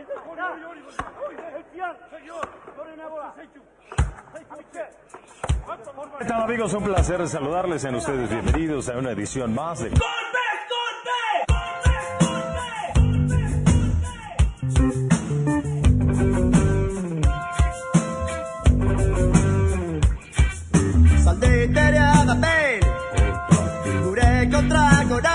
¿Qué tal, amigos? Un placer saludarles. Sean ustedes bienvenidos a una edición más de Zalditeria da behin, gure kontrakora.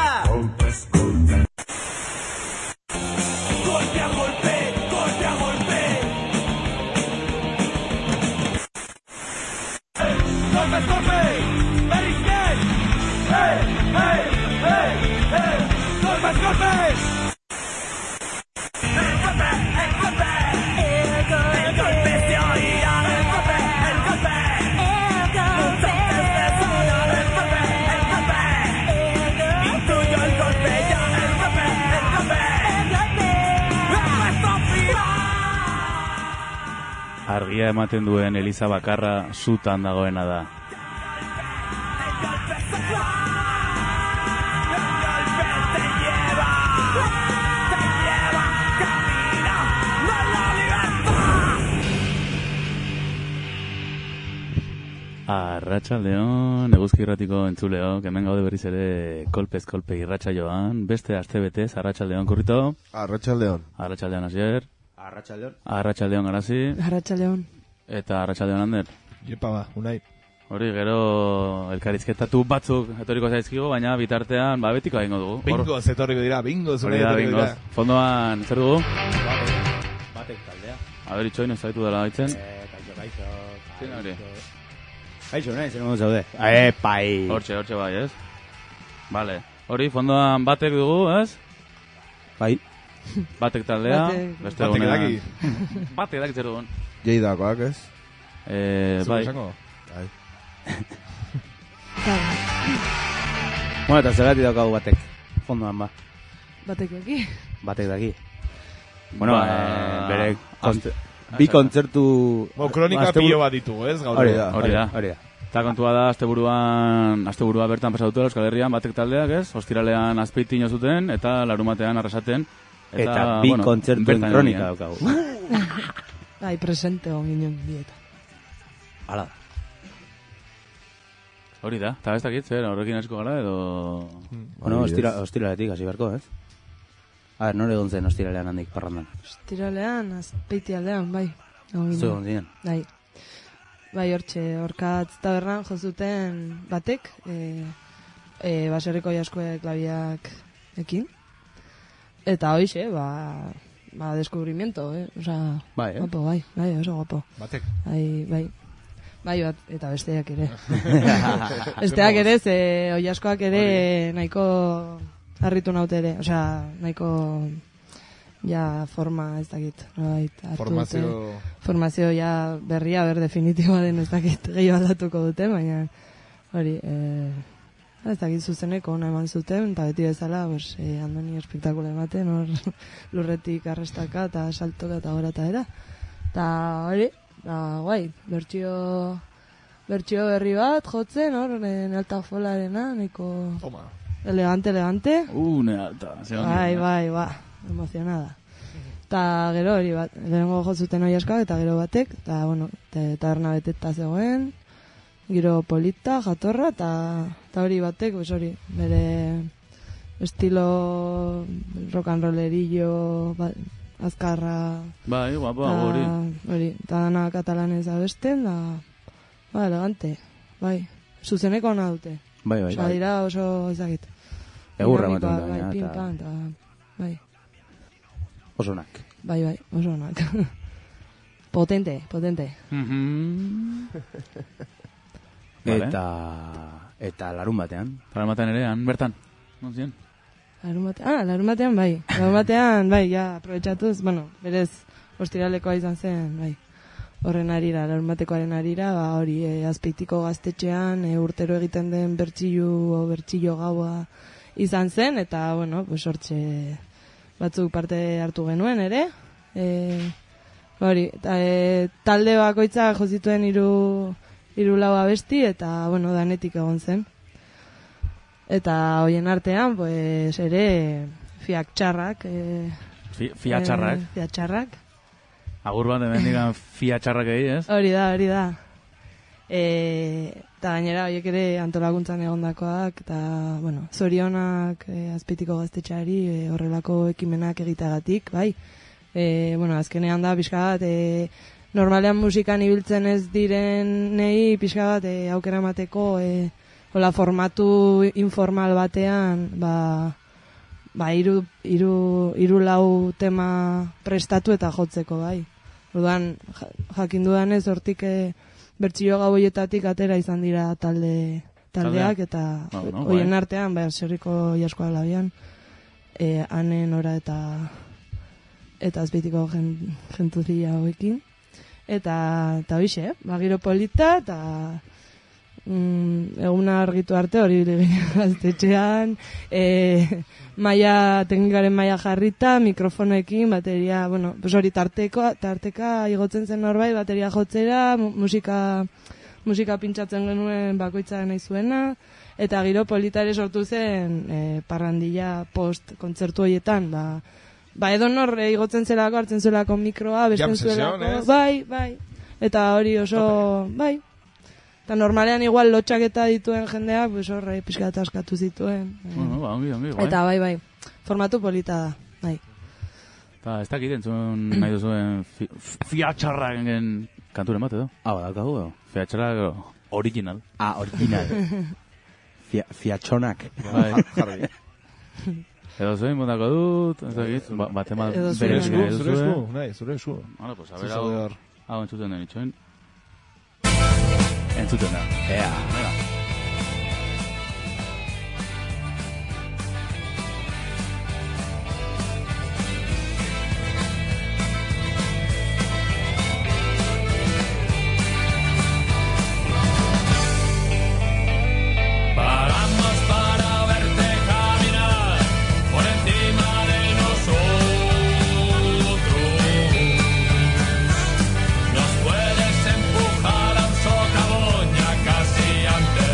Golpe a golpe, golpe a golpe. Golpe, golpe, berriz den. Hey, hey, hey, hey. Golpe, golpe. Argia ematen duen eliza bakarra zutan dagoena da. Arratsaldeon, Eguzki Irratiko entzuleok, hemen gaude berriz ere kolpez kolpe irratsaioan, beste astebetez, arratsaldeon Kurrito. Arratsaldeon. Arratsaldeon Asier. Arratsaldeon. Arratsaldeon Garasi. Arratsaldeon. Eta arratsaldeon Ander. Jepa ba, Unai. Hori, gero elkarrizketatu batzuk etorriko zaizkigu, baina bitartean betiko egingo dugu. Bingoz etorriko dira, bingoz. Hori da, bingoz. Fondoan, zer dugu? Batek taldea. Aber, itxoin, ez zaitu dela gaitzen. Kaixo. Zin hori? Kaixo, nahi, zer nago zaude. Pai. Hortxe bai, ez? Vale. Hori, fondoan batek dugu, ez? Bai. Batek taldea. Batek edaki. Batek edaki zer dugun. Jeidakoak, ez? Bai. Bai. Bueno, eta zergati daukagu batek. Fondoan ba. Batek daki. Batek daki. Bueno, bere bi kontzertu... Kronika pilo bat ditugu, ez? Hori da. Eta kontua da, asteburua bertan pasatutela Euskal Herrian batek taldeak, ez? Ostiralean Azpeitiño zuten, eta larumatean Arrasaten. Eta bi kontzertuen kronika daukagu. Bai, presente hon ginen dieta. Hala. Hori da, eta ez dakit, zer, horrekin asko gara, edo... Bueno, ostiraletik hasi beharko, ez? A ver, nore egon zen ostiralean handik parrandan? Ostiralean, Azpeitialdean, bai. Zu egon ziren? Bai. Bai, hortxe, Orkatz tabernan jozuten batek, baserriko jaskoek klabiak ekin. Eta hoixe, descubrimiento, Osa, bai, guapo, bai, oso guapo. Batek? Bai, bat, eta besteak ere. Besteak ere, oiaskoak ere nahiko harritu naute ere. Osa, nahiko forma ez dakit. Formazio berria, definitiboa den ez dakit. Gehiago aldatuko dute, baina hori, ez dakit zuzeneko ona eman zuten, eta beti bezala, andoni espektakula ematen, lurretik arrestaka, eta saltoka, eta gora eta era. Eta hori, guai, bertsio berri bat, jotzen, Nealta Folarena, nahiko elegante. Nealta. Bai, emozionada. Eta gero hori bat, lehenengo jotzuten oiaskak, eta gero batek, eta, bueno, taberna beteta zegoen, giro polita, jatorra, eta hori batek, hori, bere estilo rock and rollerillo, azkarra... Bai, guapa, hori. Hori, eta dana katalanez abesten, elegante, bai. Zuzeneko ona dute. Bai. Osa, dira oso ezagit. Egurra ematen da. Bai, pinpan, eta... Bai. Oso onak. Bai, oso onak. Potente. Eta larun batean. Larun batean ere, bertan. Non ziren? Larun batean, bai, aprobetxatuz, berez, ostiralekoa izan zen, bai. Horren arira, larun batekoaren arira, hori, Azpeitiko gaztetxean, urtero egiten den bertsillo gaua izan zen, eta, bueno, hortxe batzuk parte hartu genuen, ere. Hori, talde bakoitza jozituen hiru lau abesti, eta, bueno, danetik egon zen. Eta hoien artean, ere, fiak txarrak, Fiatxarrak. Fiatxarrak. Agur bat, hemen digan fiatxarrak egi, ez? Hori da. Eta gainera, horiek ere antolakuntzan egondakoak, eta, bueno, zorionak Azpeitiko gaztetxeari horrelako ekimenak egiteagatik, bai. Azkenean da, pixka bat, normalean musikan ibiltzen ez direnei, pixka bat, aukera emateko, hola formatu informal batean, hiru lau tema prestatu eta jotzeko, bai. Orduan, jakin dudanez, hortik bertsio gauietatik atera izan dira taldeak, eta hoien artean, bai, zerriko jaskoa labian, Anen, Ora eta Azpeitiko jentuzia hauekin. Eta bixe, giro polita, eta eguna argitu arte hori gaztetxean, teknikaren maila jarrita, mikrofonekin, bateria, hori tarteka igotzen zen norbait, bateria jotzera, musika pintsatzen genuen bakoitza nahi zuena, eta giro polita ere sortu zen parrandilla post kontzertu horietan, edo norre igotzen zelako, hartzen zuelako mikroa, besten zuelako, bai, eta hori oso, bai. Eta normalean igual lotxaketa dituen jendeak, horre pixka eta askatu zituen. Ongi, bai. Eta bai, formatu polita da, bai. Eta ez dakit entzun nahi duzuen fiatxarrak engen kanturen bat edo? Daukagu. Fiatxarrak original. Original. Fiatxonak. Bai. Edo zuen bondako dut, ez dakit, batema Zure esku. Hala, pues, a ver, hau entzuten den itxoen. Entzuten da. Ea. Nos puedes empujar a un socavón ya casi antes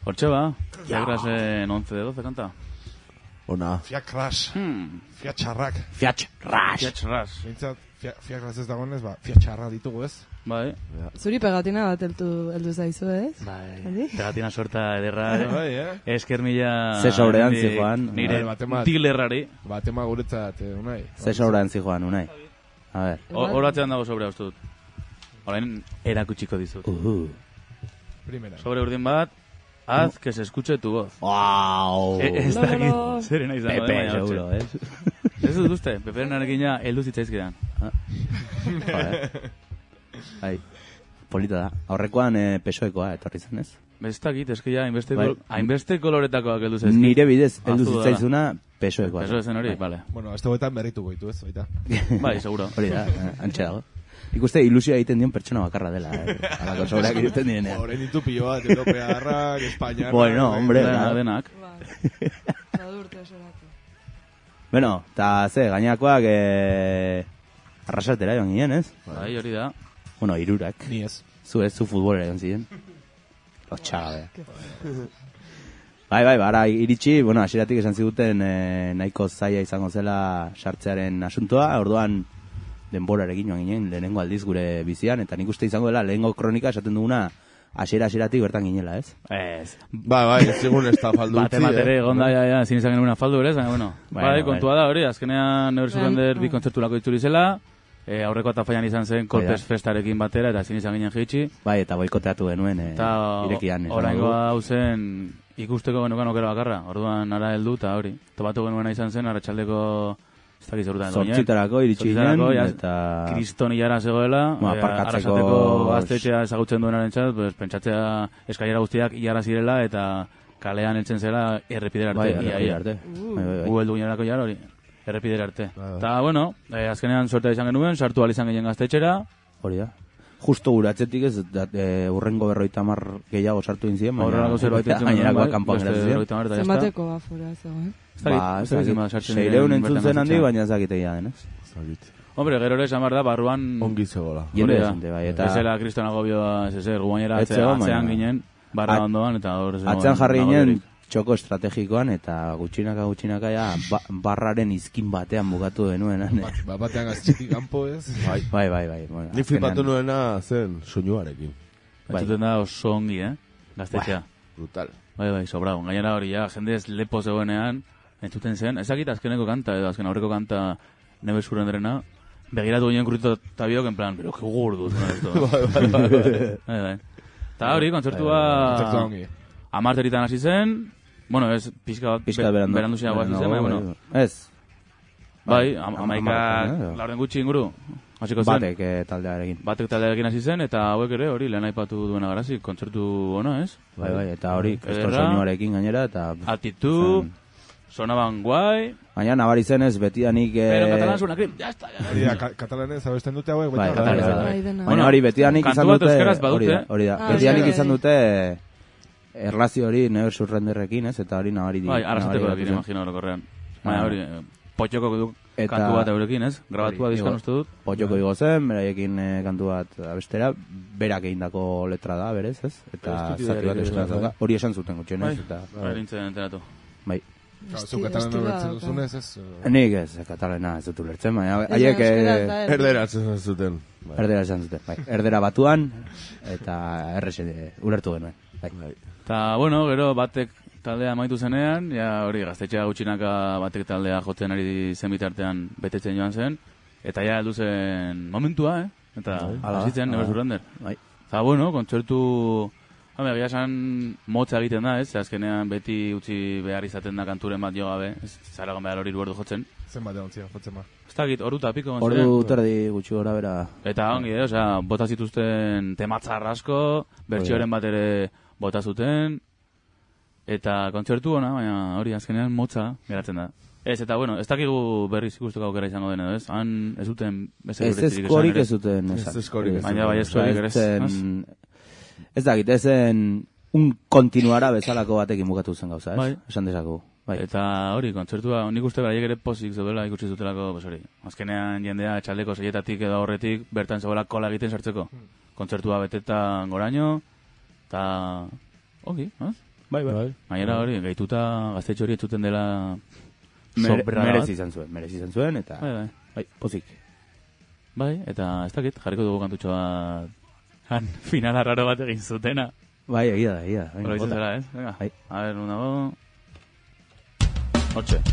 Hortxe ba, Fiakrasen 11 de 12 kanta. Ona. Fiakras. Fiatxarrak. Fiatxarras. Bintzat, fiakras ez dagoenez, fiatxarra ditugu ez. Bai. Zuri pegatina bat heldu zaizu, ez? Bai. Pegatina sorta ederra. Bai, Esker mila... Ze sobrean zijoan. Nire dilerrari. Batema guretzat, Unai. Ze sobrean zijoan, Unai. A ver. Horatzean dago sobrea uste dut. Orain erakutsiko dizut. Primera. Sobre urdin bat, haz que se escuche tu voz. Wow. Ez dakit, zerena izango. Pepe, seguro, ez? Ez dut uste, Pepe narekina heldu zitzaizkidan. Bai, polita da. Aurrekoan pesoekoa, etorri zen, ez? Ez dakit, eskia, hainbeste koloretakoak heldu zaizkid. Nire bidez, heldu zitzaizuna pesoekoa. Peso ezen hori, bale. Bueno, azte goetan berritu goitu ez, baita. Bai, seguro. Hori da, antxe dago. Ikuste ilusioa egiten dion pertsona bakarra dela, alako sobreak egiten dienean. Horren ditu pilo bat, europearrak, espainiarrak... Bueno, hombre, denak. Badurte osoratu. Bueno, eta ze, gainakoak arrasatera joan ginen, ez? Bai, hori da. Bueno, irurak. Ni ez. Zu futbolera joan ziren. Lotxaga, Bai, bara iritsi, bueno, hasieratik esan ziguten nahiko zaila izango zela sartzearen asuntoa, orduan denborarekin joan ginen, lehenengo aldiz gure bizian, eta nik uste izango dela, lehenengo kronika esaten duguna hasieratik bertan ginela, ez? Ez. Bai, ez zigun ez da faldu utzi. Batere, gonda, zin izan genuen faldu berez, bueno. Bai, kontua da hori, azkenean Never Surrender bi kontzerturako itzuli zela, aurreko atafaian izan zen Kolpes festarekin batera, eta zin izan ginen jeitsi. Bai, eta boikoteatu genuen irekian. Eta oraingo hau zen ikusteko genukan okera bakarra, orduan ara heldu, eta hori. Topatu genuena izan zen, arratsaldeko... Zortzitarako iritsi ginen, eta... Kriston hilara zegoela, arrasateko gaztetxea ezagutzen duenaren txat, pues, pentsatzea eskailera guztiak hilara zirela, eta kalean eltzen zela errepidera arte. Bai, errepidera arte. Gu heldu ginerako hilara hori, errepidera arte. Eta, bueno, azkenean sortea izan genuen, sartu izan ginen gaztetxera. Hori da. Justo gure atzetik ez, urrengo 50 gehiago sartu inzien, gainerakoa kanpoan geratzen ziren. Zenbateko bafora zegoen? Seireun entzun zen handi, baina ez dakiteia denez. Hombre, gero ere esan behar da, barruan... Ongi zegoela. Jende desente, bai, eta... Ezela Kriston agobioa, guainera atzean ginen, barra ondoan, eta hor... Atzean jarri ginen txoko estrategikoan, eta gutxinaka ja, barraren izkin batean bukatu denuen. Batean gaztxetik kanpo ez? Bai. Ni flipatu nuena zen soinuarekin. Batzuten da oso ongi, gaztetxea. Brutal. Bai, sobrau. Gainera hori, jende ez lepo zegoenean, entzuten zen, ezakit azkeneko kanta, edo azken aurreko kanta Never Surrenderena, begiratu ginen Krutito Tabiok, en plan, pero que gordo. Bai. Ta hori, kontzertua... Amarteritan hasi zen, bueno, ez, pixka berandu ziagoa hasi zen, bueno. Ez. Bai, amaika, laurden gutxi inguru, hasiko zen. Batek taldearekin hasi zen, eta hauek ere hori lehen aipatu duena garazik, kontzertu ona, ez? Bai, eta hori, kriston soinuarekin gainera, eta... Atitu, sonaban guai... Baina nabari zen ez, betidanik... Pero katalan suena krim, ya está. Katalanez abesten dute hauek, bai, baina hori betidanik izan dute... Hori da, betidanik izan dute... Erlazio hori Never Surrenderrekin, ez? Eta hori nabari... Bai, arrasateko dakin, imagino horrekorrean. Baina hori, potxoko du kantu bat eurekin, ez? Grabatua dizkan uste dut. Potxoko digo zen, beraiekin kantu bat abestera, berak egindako letra da, berez, ez? Eta zati bat euskaraz hori esan zuten gutxen, ez? Bai, nintzen enteratu. Bai. Zu katalana ulertzen duzunez, ez? Nik ez, katalana ez dut ulertzen, baina haiek... Erdera esan zuten. Erdera esan zuten, bai. Erdera batuan, eta errexen ulertu genuen. Bai. Eta, bueno, gero batek taldea amaitu zenean, ja hori gaztetxea gutxinaka batek taldea jotzen ari zen bitartean betetzen joan zen, eta ja heldu zen momentua, Eta hasitzen Never Surrender. Eta, bueno, kontzertu... Egia esan motza egiten da, ez? Azkenean beti utzi behar izaten da kanturen bat jo gabe, ez? Zaragon behar hori ordu jotzen. Zen batean ontzia, jotzen ba. Ez dakit, ordu eta piko. Ordu terdi gutxi gora bera. Eta ongi, bota zituzten tematzar asko, bertsioren bat ere bota zuten, eta kontzertu ona, baina hori azkenean motza geratzen da. Ez, eta bueno, ez dakigu berriz ikusteko aukera izango dena, ez? Han ez zuten... Ez eskorik ez zuten. Ez eskorik. Baina bai eskorik ere. Ez dakit, ezen un kontinuara bezalako batekin bukatu zen gauza, ez? Bai. Esan dezaku. Bai. Eta hori, kontzertua, nik uste beraiek ere pozik zeudela ikusi zutelako, hori. Azkenean jendea etxaldeko zeietatik edo horretik bertan zegoela kola egiten sartzeko. Kontzertua betetan goraino, eta... Ongi, ez? Bai. Gainera hori, gehituta gaztetxo hori entzuten dela Merezi izan zuen, eta bai, pozik. Bai, eta ez dakit, jarriko dugu kantutxo bat finala raro bat egin zutena. Bai, egia da. Hora izan zera, ez? Venga, bai. A ver, un dago. Hortxe.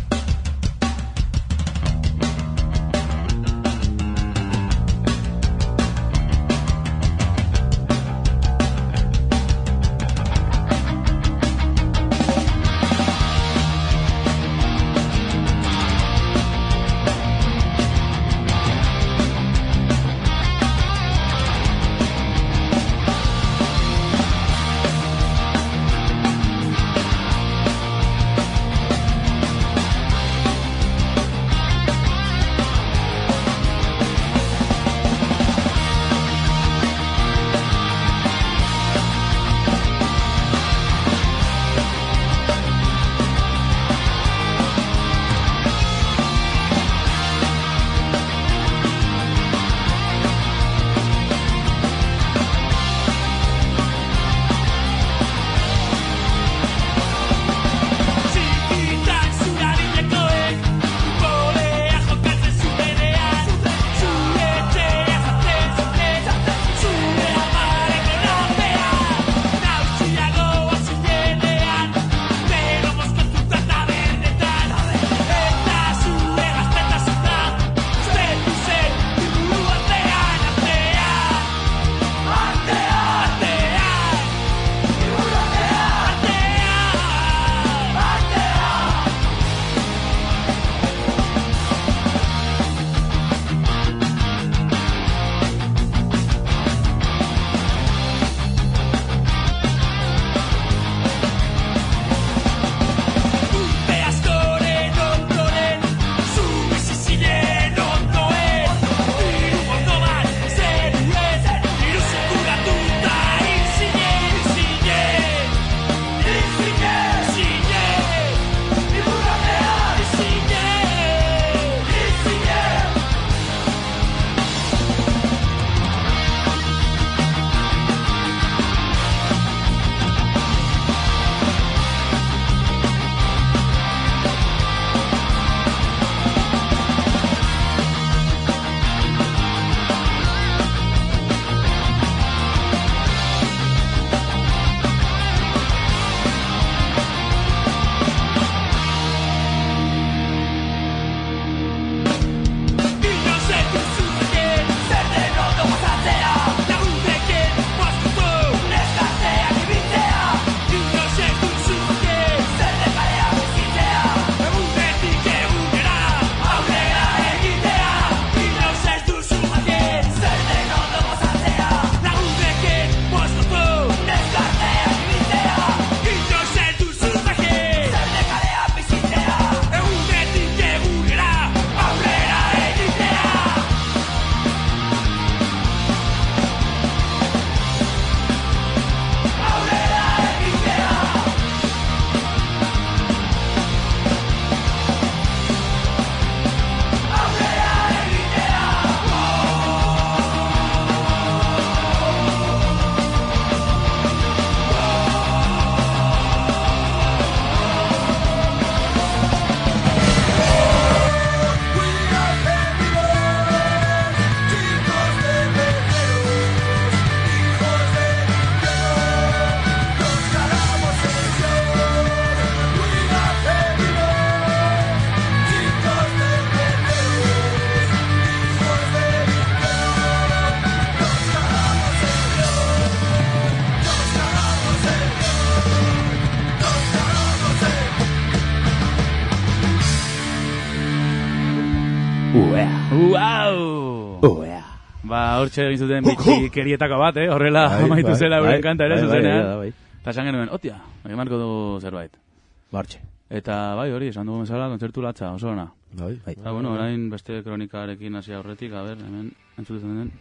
Ba, hortxe egin zuten bitxikerietako bat, horrela amaitu zela euren kanta ere zuzenean. Eta esan genuen, otia, egin marko dugu zerbait. Bartxe. Eta bai, hori, esan dugu bezala, kontzertu latza, oso ona. Bai. Eta, bueno, orain beste kronikarekin hasi aurretik, a ber, hemen entzuten den.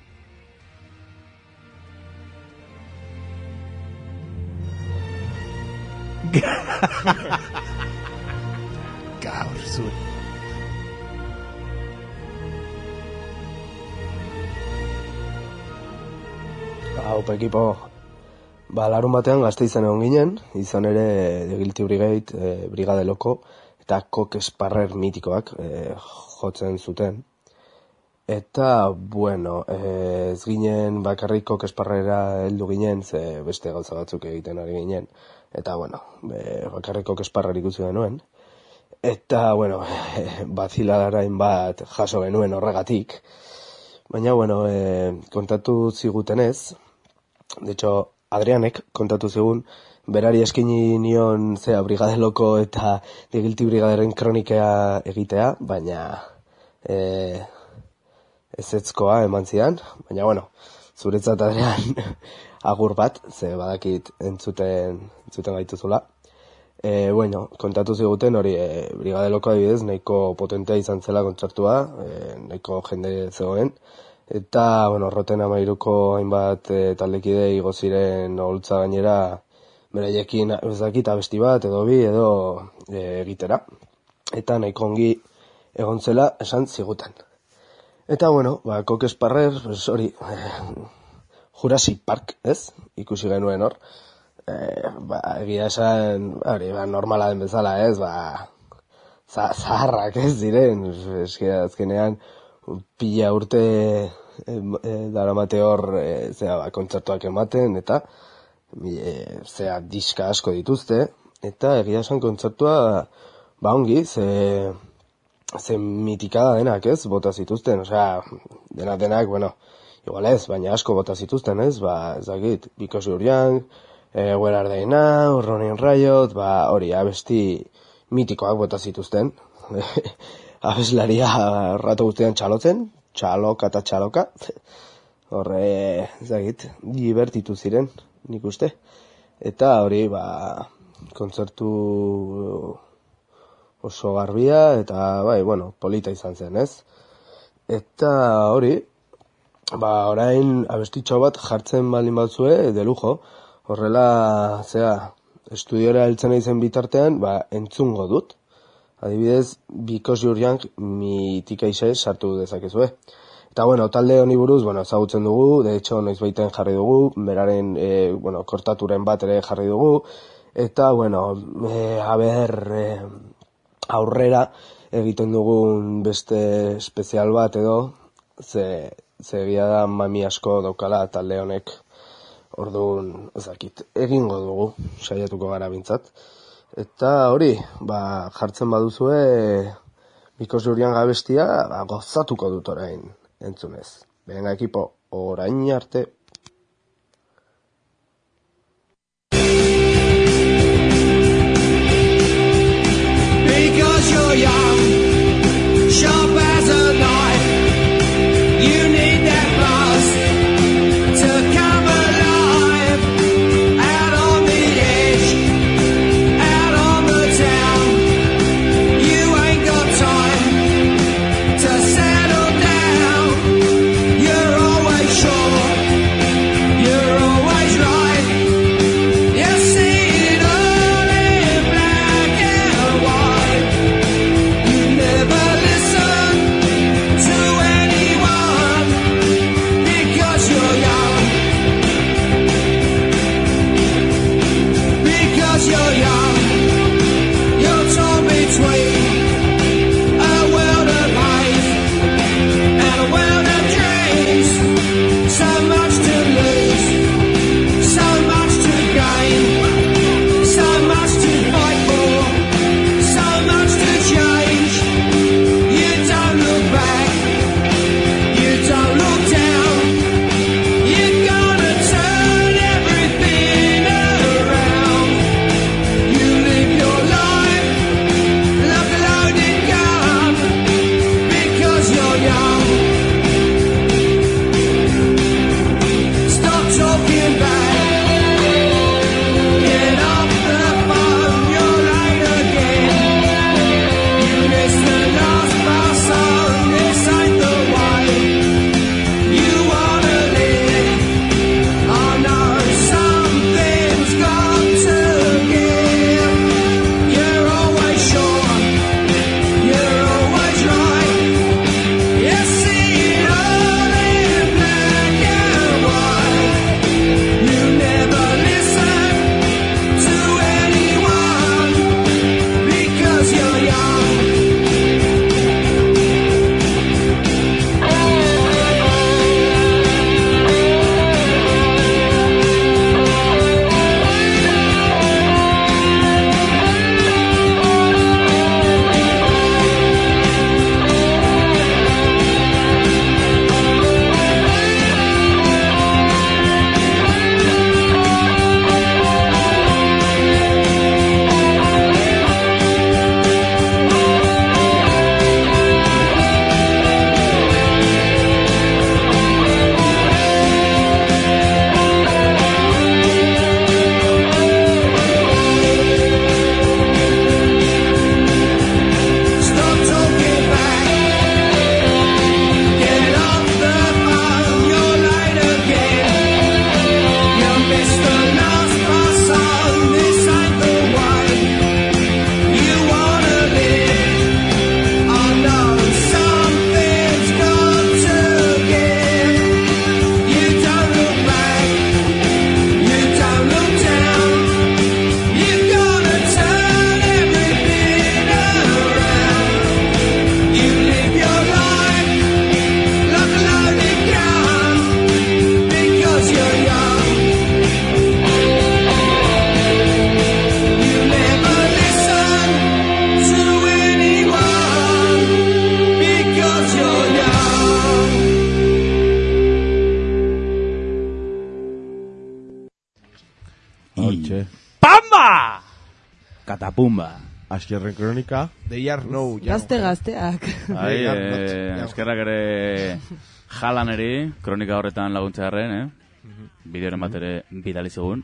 Gaur zuen. Aupa, ekipo. Larun batean Gasteizen egon ginen, izan ere The Guilty Brigade, Brigade Loko, eta Kok Esparrer mitikoak jotzen zuten. Eta, bueno, ez ginen bakarrik Kok Esparrera heldu ginen, ze beste gauza batzuk egiten ari ginen. Eta, bueno, bakarrik Kok Esparrer ikusi genuen. Eta, bueno, baziladarain bat jaso genuen horregatik. Baina, bueno, kontatu zigutenez, de hecho, Adrianek kontatu zigun, berari eskini nion zea Brigade Loko eta The Guilty Brigaderen kronikea egitea, baina ezetzkoa eman zidan, baina, bueno, zuretzat Adrian agur bat, ze badakit entzuten gaituzula. Bueno, kontatu ziguten hori, Brigade Loko adibidez, nahiko potentea izan zela kontzertua, nahiko jende zegoen, eta, bueno, Roten 13ko hainbat taldekide igo ziren oholtza gainera, beraiekin ezakit abesti bat edo bi edo egitera. Eta nahiko ongi egon zela esan ziguten. Eta, bueno, Kok Esparrer, hori, Jurassic Park, ez? Ikusi genuen hor. Egia esan, hori, normala den bezala, ez? Zaharrak ez diren, azkenean, pila urte daramate hor kontzertuak ematen, eta diska asko dituzte, eta egia esan kontzertua ongi, ze mitikada denak, ez, bota zituzten, osea, denak, bueno, igual ez, baina asko bota zituzten, ez, ezagit, Because You're Young, Where Are They Now, Running Riot, hori, abesti mitikoak bota zituzten, abeslaria rato guztian txalotzen, txaloka eta txaloka, horre, ezagit, divertitu ziren, nik uste. Eta hori, kontzertu oso garbia, eta bueno, polita izan zen, ez? Eta hori, orain abestitxo bat jartzen baldin batzue, de lujo, horrela, estudiora heltzen aizen bitartean, entzungo dut. Adibidez, Because You're Young mitika ize sartu dezakezue. Eta, bueno, talde honi buruz, ezagutzen dugu, de hecho, noiz baiten jarri dugu, beraren, kortaturen bat ere jarri dugu, eta, bueno, aurrera egiten dugun beste espezial bat edo, ze egia da mami asko daukala talde honek, orduan, ezakit, egingo dugu, saiatuko gara bintzat. Eta hori, jartzen baduzue Because You're Young abestia, gozatuko dut orain entzunez. Venga, ekipo, orain arte. Because you're young, sharp as a knife, you need that buzz to come alive. Out on the edge, out on the town, you ain't got time to settle down. You're always sure Hortxe. Pamba! Katapumba. Asierren kronika. They are no, ya no. Gazteak. Bai, eskerrak ere jalaneri, kronika horretan laguntzearen, bideoren bat ere bidali zigun.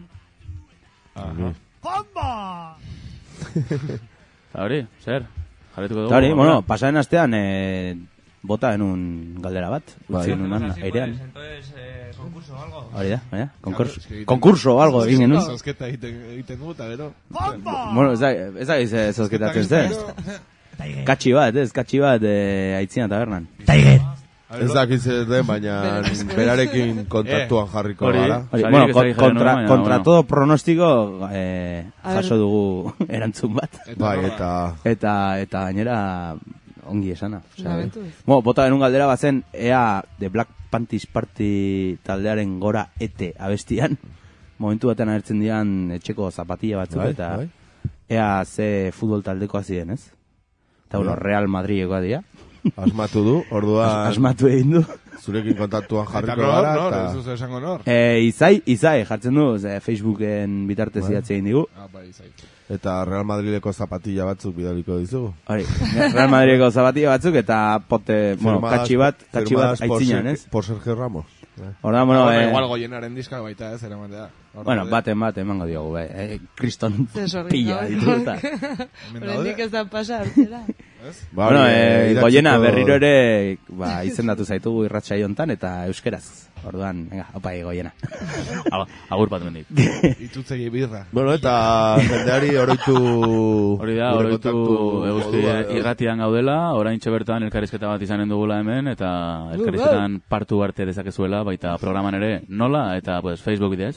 ¡Bomba! Eta hori, zer? Jarretuko dugu? Eta hori, bueno, pasaren astean bota genuen galdera bat. Utzi genuen airean. Entonces, concurso o algo. Hori da, baina, konkurso o algo egin genuen. Zozketa egiten du, eta gero. Bueno, ez da giz zozketatzen zen. Katxi bat, aitzina tabernan. Tiger. Ez dakiz ez den, baina berarekin kontaktuan jarriko gara. Bueno, contra todo pronostiko jaso dugu erantzun bat. Bai, eta gainera ongi esana. Bueno, bota genuen galdera bazen, ea The Black Panties Party taldearen gora ete abestian, momentu batean agertzen dian etxeko zapatilla batzuk, eta ea ze futbol taldeko ziren, ez? Eta bueno, Real Madridekoa dira. Asmatu du, orduan... Asmatu egin du. Zurekin kontaktuan jarriko gara. Nor, ez duzu esango nor. Izai jartzen du, Facebooken bitartez idatzi egin digu. Bai, Izai. Eta Real Madrideko zapatilla batzuk bidaliko dizugu. Hori, Real Madrideko zapatilla batzuk eta pote, bueno, katxi bat aitzinan, ez? Por Sergio Ramos. Horda, bueno, igual goienaren diska baita, ez, eramatea. Bueno, baten emango diogu, kriston pila dituta. Horendik ez da pasa, hartzera. Bueno, goiena berriro ere izendatu zaitugu irratsaio hontan eta euskeraz. Orduan, venga, opa goiena. Agur bat mendik. Itutzegi birra. Bueno, eta jendeari oroitu... Hori da, oroitu eguzki irratian gaudela, oraintxe bertan elkarrizketa bat izanen dugula hemen, eta elkarrizketan partu arte dezakezuela, baita programan ere nola, eta pues, Facebook bidez.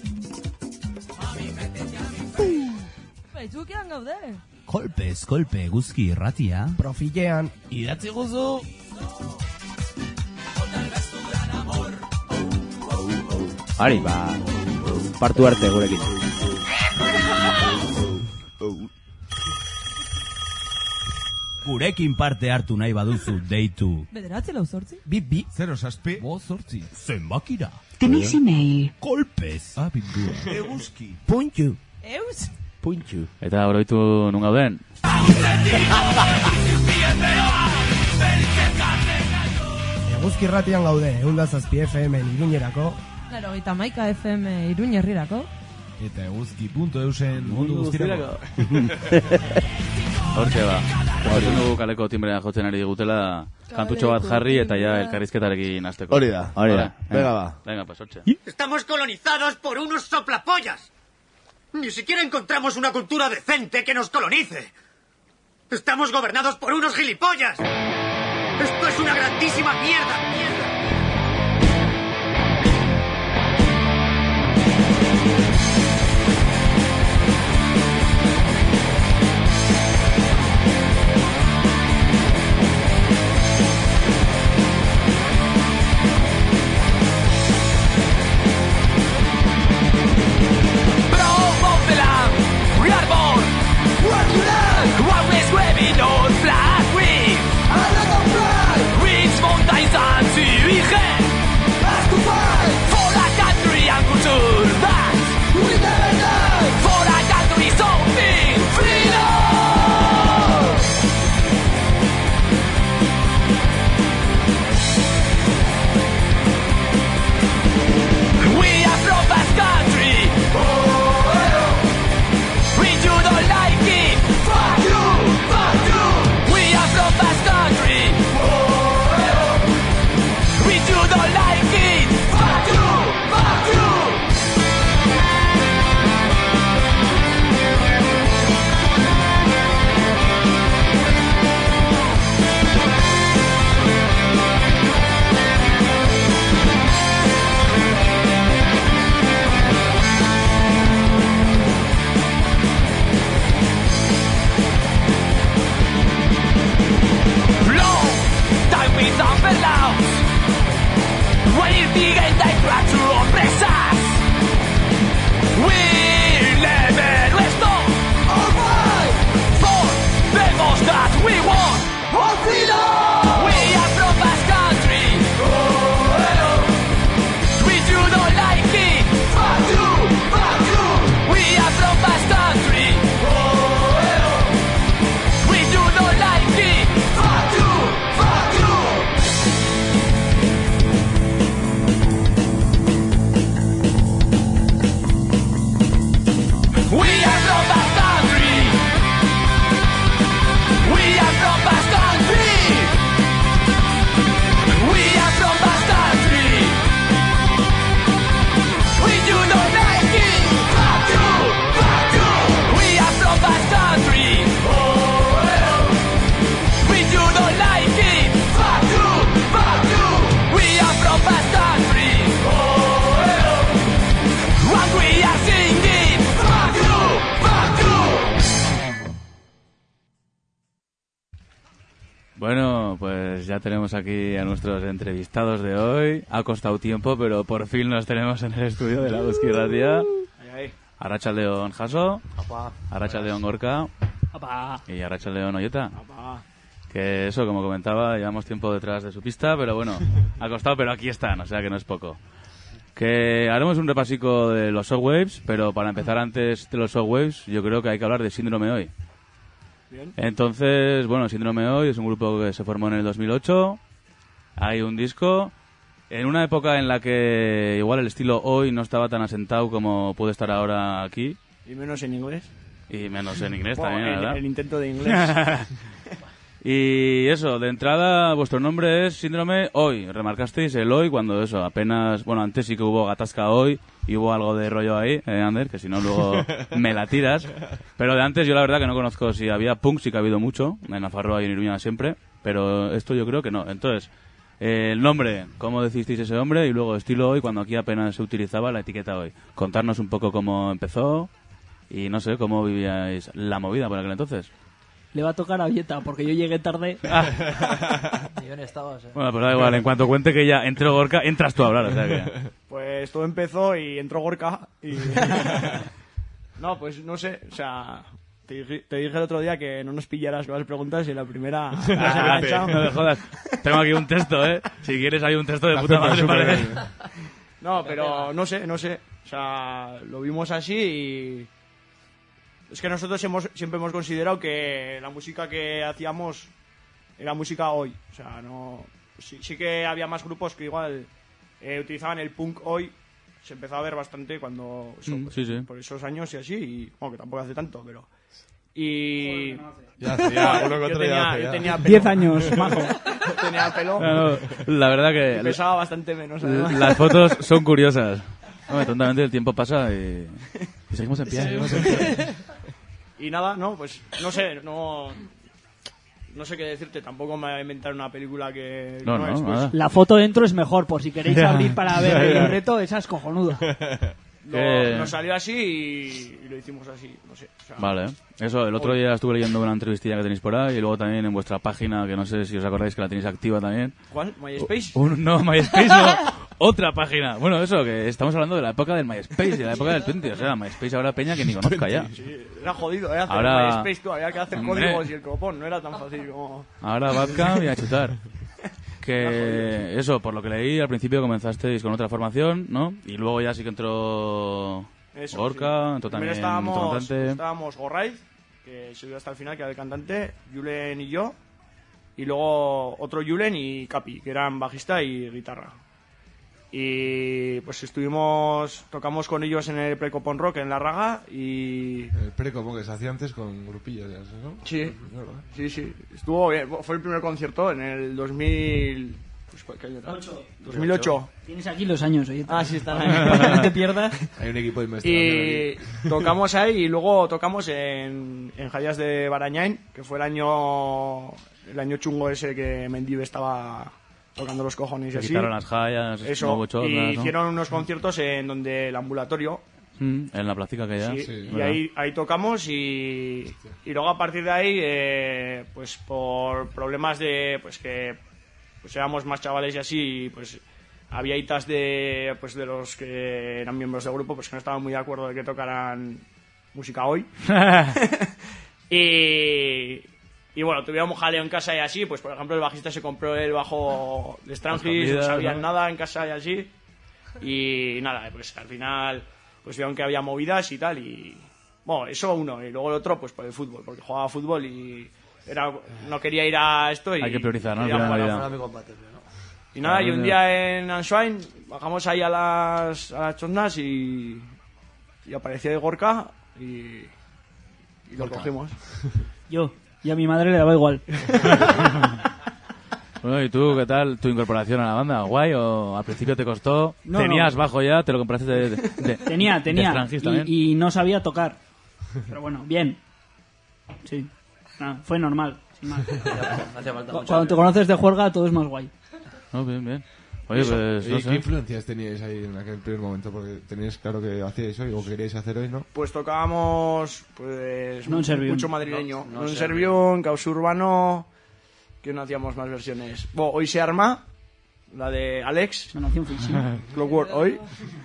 Facebookean gaude. Kolpez, kolpe, eguzki irratia. Profilean. Idatzi guzu. Ari, partu arte gurekin. Gurekin parte hartu nahi baduzu deitu. 9-8. 2-0-6 5-8 zenbakira. Tenéis email. Kolpez. Eguzki. Puntu. Eus? Puntxu. Eta oroitu nun gauden? Eguzki irratian gaude, 107 FM Iruñerako. 91 FM Iruñerrirako. Eta eguzki.eusen mundu guztirako. Hortxe ba. Hortxe dugu kaleko timbrean jotzen ari digutela kantutxo bat jarri eta ja elkarrizketarekin hasteko. Hori da. Venga, ba. Venga, pues hortxe. Estamos colonizados por unos soplapollas. Ni siquiera encontramos una cultura decente que nos colonice. Estamos gobernados por unos gilipollas. Esto es una grandísima mierda. Mountains and Pues ya tenemos aquí a nuestros entrevistados de hoy. Ha costado tiempo, pero por fin los tenemos en el estudio de la Euski Ratia. Arratsaldeon Jaso, Arratsaldeon Gorka y Arratsaldeon Olleta. Que eso, como comentaba, llevamos tiempo detrás de su pista, pero bueno, ha costado, pero aquí están, o sea que no es poco. Que haremos un repasico de los Shockwaves, pero para empezar antes de los Shockwaves, yo creo que hay que hablar de Síndrome Hoy. Bien. Entonces, bueno, Síndrome Hoy es un grupo que se formó en el 2008. Hay un disco en una época en la que igual el estilo hoy no estaba tan asentado como puede estar ahora aquí. Y menos en inglés. Y menos en inglés Bueno, también, ¿verdad? el intento de inglés. Y eso, de entrada, vuestro nombre es Síndrome Hoy. Remarcasteis el hoy cuando eso, apenas... Bueno, antes sí que hubo Gatazka Hoy y hubo algo de rollo ahí, Ander, que si no luego me la tiras. Pero de antes yo la verdad que no conozco si había punk, sí que ha habido mucho, en Nafarroa y en Iruña siempre, pero esto yo creo que no. Entonces, el nombre, ¿cómo decidisteis ese nombre? Y luego estilo hoy, cuando aquí apenas se utilizaba la etiqueta hoy. Contarnos un poco cómo empezó y no sé, cómo vivíais la movida por aquel entonces. Le va a tocar a Vieta, porque yo llegué tarde. Yo no estaba, Bueno, pues da igual, en cuanto cuente que ya entró Gorka, entras tú a hablar, o sea que... Pues todo empezó y entró Gorka y... No, pues no sé, o sea... Te dije el otro día que no nos pillaras con las preguntas y la primera... No me jodas. Tengo aquí un texto, ¿eh? Si quieres hay un texto de puta madre, parece. No, pero no sé. O sea, lo vimos así y... Es que nosotros siempre hemos considerado que la música que hacíamos era música hoy. O sea, no... Sí que había más grupos que igual utilizaban el punk hoy. Se empezó a ver bastante cuando... sí. Por esos años y así. Y, bueno, que tampoco hace tanto, pero... Y... Ya hace, ya, uno que otro ya hace, yo ya. tenía pelo. 10 años, majo. Tenía pelo. No, la verdad que... Y pesaba bastante menos, además. Las fotos son curiosas. Hombre, tontamente el tiempo pasa y seguimos en pie. Y nada, no, pues no sé, no sé qué decirte, tampoco me voy a inventar una película que No, es, pues, nada. La foto dentro es mejor, por si queréis abrir para ver el libreto, esa es cojonuda. nos salió así y lo hicimos así, no sé. O sea, Vale, eso, el otro día estuve leyendo una entrevistilla que tenéis por ahí y luego también en vuestra página, que no sé si os acordáis que la tenéis activa también. ¿Cuál? ¿MySpace? No, MySpace no, otra página. Bueno, eso, que estamos hablando de la época del MySpace, de la época del 20, o sea, MySpace ahora peña que ni conozca ya. Sí, era jodido, hacer Ahora- MySpace, tú, había que hacer Hombre. códigos y el copón, no era tan fácil como... Ahora Badcamp y a chutar. Que eso, por lo que leí, al principio comenzasteis con otra formación, ¿no? Y luego ya sí que entró Eso, Gorka, sí. entró Primero también otro cantante. estábamos Gorraiz, que subió hasta el final, que era el cantante, Julen y yo, y luego otro Julen y Capi, que eran bajista y guitarra. Y pues tocamos con ellos en el Precopon Rock en La Raga y... El preco, que se hacía antes con grupillos, ¿no? Sí, sí, estuvo bien, fue el primer concierto en el 2000... Pues, ¿qué año era? 2008. Tienes aquí los años, oye. Ah, sí, están ahí. No te pierdas. Hay un equipo de investigación Y tocamos ahí y luego tocamos en Jayas de Barañain, que fue el año chungo ese que Mendive estaba tocando los cojones y Se así. quitaron las Jayas, Eso, no hubo chorras, y ¿no? hicieron unos conciertos en donde el ambulatorio. En la platica que ya. Sí, y ¿verdad? ahí tocamos y luego a partir de ahí, pues por problemas de pues que pues éramos más chavales y así, pues había hitas de los que eran miembros del grupo pues que no estaban muy de acuerdo de que tocaran música hoy. y bueno, tuviéramos jaleo en casa y así, pues por ejemplo el bajista se compró el bajo de Strangis, no sabían nada en casa y así. Y nada, pues al final pues vieron que había movidas y tal y bueno, eso uno, y luego el otro pues por el fútbol, porque jugaba fútbol y no quería ir a esto y hay que priorizar, ¿no? quería Al final jugar de la a vida. fútbol. Y nada, y un día en Answain bajamos ahí a las chondas y apareció Gorka y lo cogimos. Y a mi madre le daba igual. Bueno, ¿y tú qué tal tu incorporación a la banda? ¿Guay o al principio te costó? No, ¿Tenías no. bajo ya? ¿Te lo compraste Tenía. de Strangis también? Y no sabía tocar. Pero bueno, bien. Sí. Nada, fue normal. Sin más. No hacía falta mucho. Cuando te conoces de juerga todo es más guay. No, bien. Oye, pues no ¿Y sé. qué influencias teníais ahí en aquel primer momento? Porque teníais claro que hacíais hoy o que queríais hacer hoy, ¿no? Pues tocábamos pues No en Servium. mucho madrileño. No No en en Servium, Caos Urbano, ¿Qué no hacíamos más versiones? Bueno, Hoy se arma, la de Alex. Sanación Fishing. Clockwork Hoy.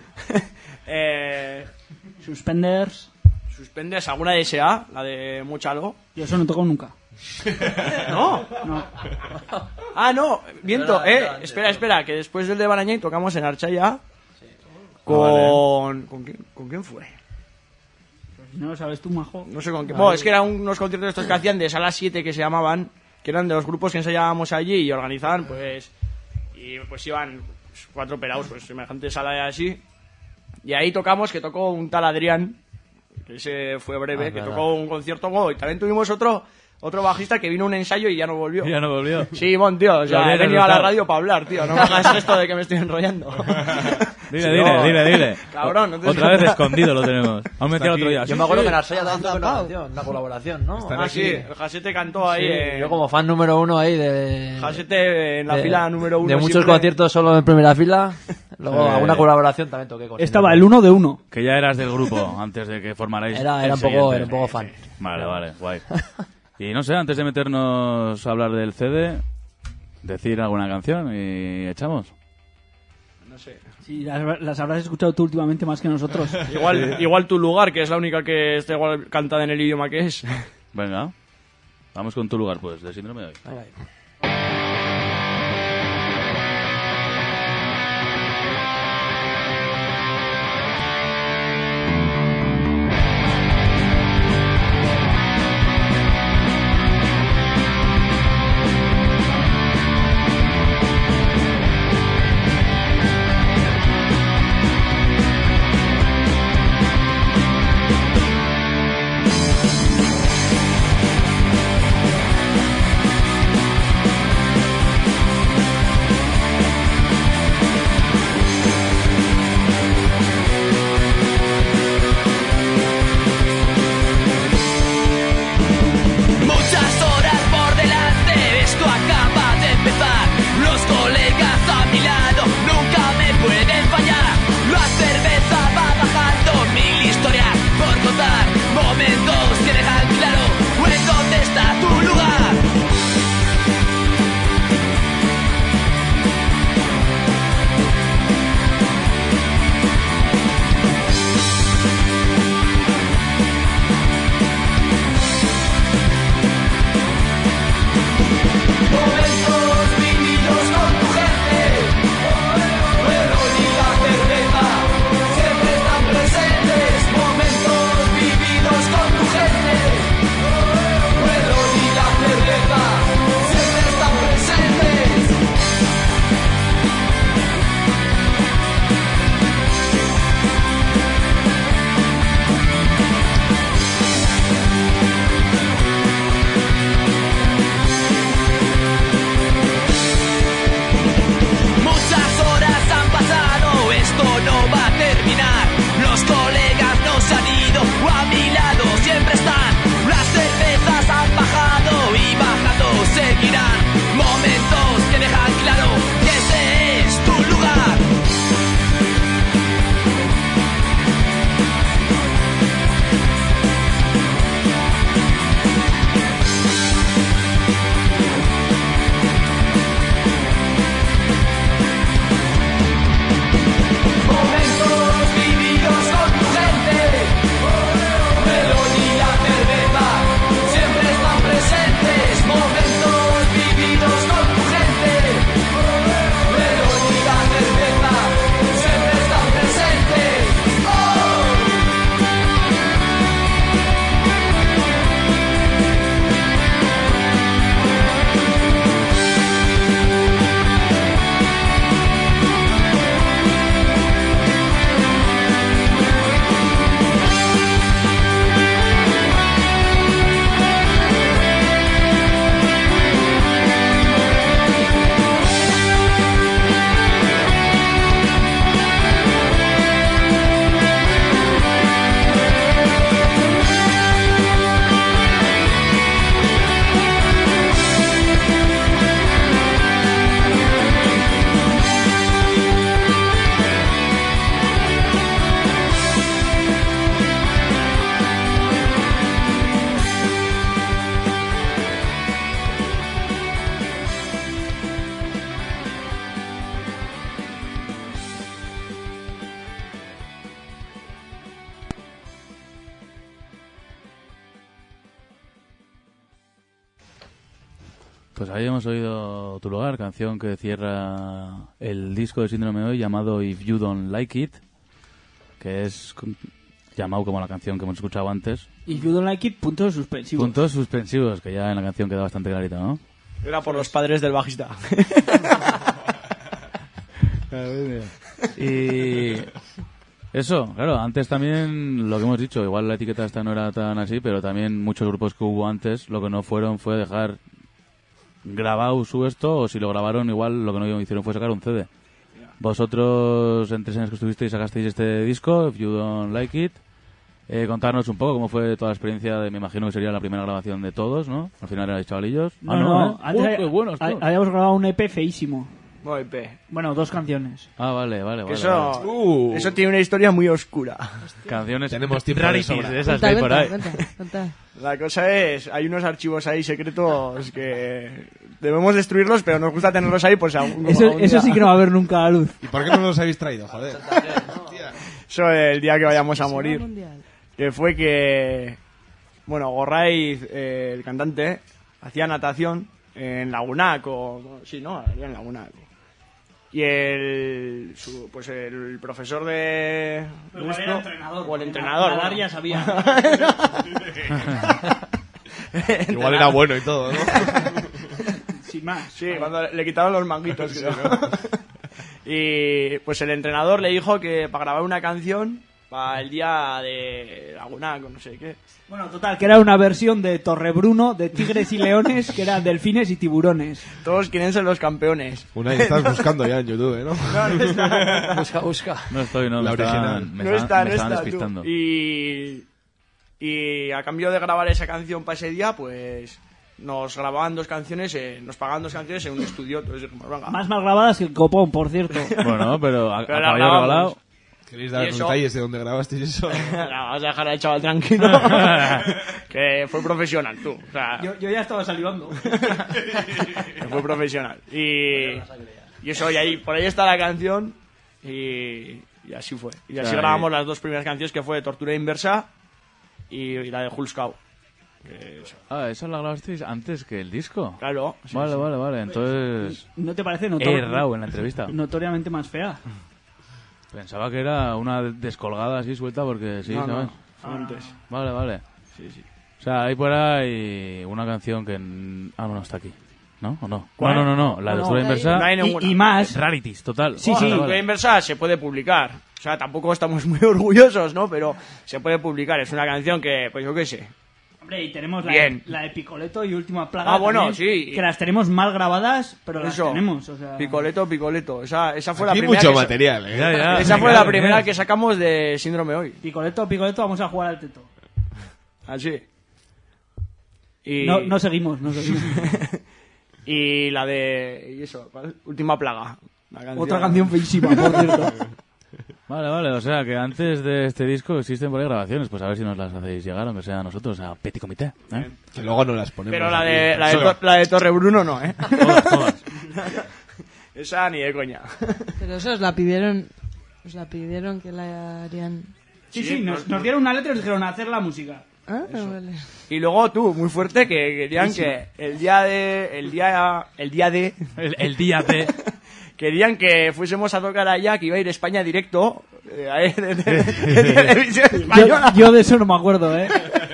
Suspenders. Suspenders, alguna de S.A., la de Mochalo. Yo eso no he tocado nunca. ¿No? No. Ah, no, miento, espera, que después del de Barañay tocamos en Archaya con... ¿Con quién fue? No lo sabes tú, majo. No sé con quién. Bueno, es que eran unos conciertos estos que hacían de Sala 7 que se llamaban, que eran de los grupos que ensayábamos allí y organizaban, pues... Y pues iban 4 pelados, pues semejante sala así. Y ahí tocamos, que tocó un tal Adrián, que ese fue breve, que tocó un concierto. Y también tuvimos otro bajista que vino a un ensayo y ya no volvió. ¿Ya no volvió? Sí, bon, tío, o sea, he venido a la radio para hablar, tío. No me hagas esto de que me estoy enrollando. Dile. Cabrón, no te Otra vez escondido lo tenemos. Vamos a meter otro ya. Yo me acuerdo que en Arsaya también una colaboración, ¿no? Sí, el Jasete cantó ahí. Sí, yo como fan número 1 ahí de... Jasete en la fila número 1. De muchos conciertos solo en primera fila. Luego alguna colaboración también toqué con Estaba el 1 de 1. Que ya eras del grupo antes de que formarais. Era un poco fan. Vale, guay. Y no sé, antes de meternos a hablar del CD, decir alguna canción y echamos. No sé. Sí, las habrás escuchado tú últimamente más que nosotros. Igual Tu Lugar, que es la única que está igual cantada en el idioma que es. Venga, vamos con Tu Lugar, pues, de Síndrome de Hoy. Momentos vividos con tu Pues ahí hemos oído Tu Lugar, canción que cierra el disco de Síndrome Hoy llamado If You Don't Like It, que es llamado como la canción que hemos escuchado antes. If You Don't Like It, puntos suspensivos. Puntos suspensivos, que ya en la canción queda bastante clarito, ¿no? Era por los padres del bajista. Y eso, claro, antes también lo que hemos dicho, igual la etiqueta esta no era tan así, pero también muchos grupos que hubo antes lo que no fueron fue dejar grabado su esto, o si lo grabaron igual lo que no hicieron fue sacar un CD. Vosotros en 3 años que estuvisteis sacasteis este disco, If You Don't Like It. Contarnos un poco cómo fue toda la experiencia de, me imagino que sería la primera grabación de todos, ¿no? Al final erais chavalillos. No, antes qué buenos, tío. habíamos grabado un EP feísimo. EP. Bueno, 2 canciones. Ah, vale. Eso tiene una historia muy oscura. Canciones tenemos tiempo rarities de esas Cuenta, que hay por ahí. cuenta. La cosa es, hay unos archivos ahí secretos que debemos destruirlos, pero nos gusta tenerlos ahí por si algún Eso sí que no va a haber nunca a la luz. ¿Y por qué no los habéis traído, joder? Eso el día que vayamos a morir. Que fue que, bueno, Gorraiz, el cantante, hacía natación en Lagunac, sí, ¿no? En Lagunac. Y el profesor de Igual esto, era entrenador. o el entrenador, Nadar bueno. ya sabía. Igual era bueno y todo, ¿no? Sin más. Sí, cuando le quitaron los manguitos, creo. Y pues el entrenador le dijo que para grabar una canción para el día de Lagunac o no sé qué. Bueno, total, que era una versión de Torrebruno, de Tigres y Leones, que eran delfines y tiburones. Todos quieren ser los campeones. Una y estás buscando ya en YouTube, ¿no? No está. Busca. No estoy, no. La me original. estaban- me No estaban- me está, estaban tú. despistando. Y a cambio de grabar esa canción para ese día, pues nos grababan 2 canciones, nos pagaban 2 canciones en un estudio. Entonces, dijimos, venga. Más mal grabadas que el copón, por cierto. Bueno, pero a Pero la caballo grabamos. regalado. ¿Queréis ¿Y dar los eso? detalles de dónde grabasteis eso? No, vamos a dejar al chaval tranquilo. Que fue profesional, tú. O sea, Yo ya estaba salivando. que fue profesional. Y eso, y ahí, por ahí está la canción. Y así fue. Y así Claro, grabamos las 2 primeras canciones, que fue Tortura Inversa y la de Hulskau. Ah, ¿esa la grabasteis antes que el disco? Claro. Sí, Vale, sí. vale. Entonces ¿No te parece he errado en la entrevista. notoriamente más fea? Pensaba que era una descolgada así suelta porque sí, No, ¿sabes? no, fue antes. Vale. Sí, sí. O sea, hay por ahí una canción que... no está aquí. ¿No? ¿O no? ¿Cuál? No. La de Tortura Inversa. No hay ninguna. Y más. Rarities, total. Sí, Vale, sí. vale. Tortura Inversa se puede publicar. O sea, tampoco estamos muy orgullosos, ¿no? Pero se puede publicar. Es una canción que, pues yo qué sé. Hombre, y tenemos Bien. la de Picoleto y Última Plaga. Ah, bueno, también, sí. Que las tenemos mal grabadas, pero las Eso. tenemos. O sea... Picoleto. Esa fue la Aquí primera. mucho que material, ¿eh? Ya. Esa fue la primera que sacamos de Síndrome Hoy. Picoleto, vamos a jugar al teto. Así. Y... No seguimos. Y la de... Y eso, ¿cuál? Última Plaga. Otra canción feísima, por cierto. Vale. O sea, que antes de este disco existen por ahí grabaciones. Pues a ver si nos las hacéis llegar, aunque sea a nosotros, a Petit Comité. ¿Eh? Que luego no las ponemos. Pero aquí. la de Torrebruno no, ¿eh? Todas. Esa ni de coña. Pero eso os la pidieron que la harían. Sí, nos dieron una letra y nos dijeron hacer la música. Ah, vale. Y luego tú, muy fuerte, que querían que el día de querían que fuésemos a tocar allá, que iba a ir España directo de televisión española. Yo de eso no me acuerdo, ¿eh?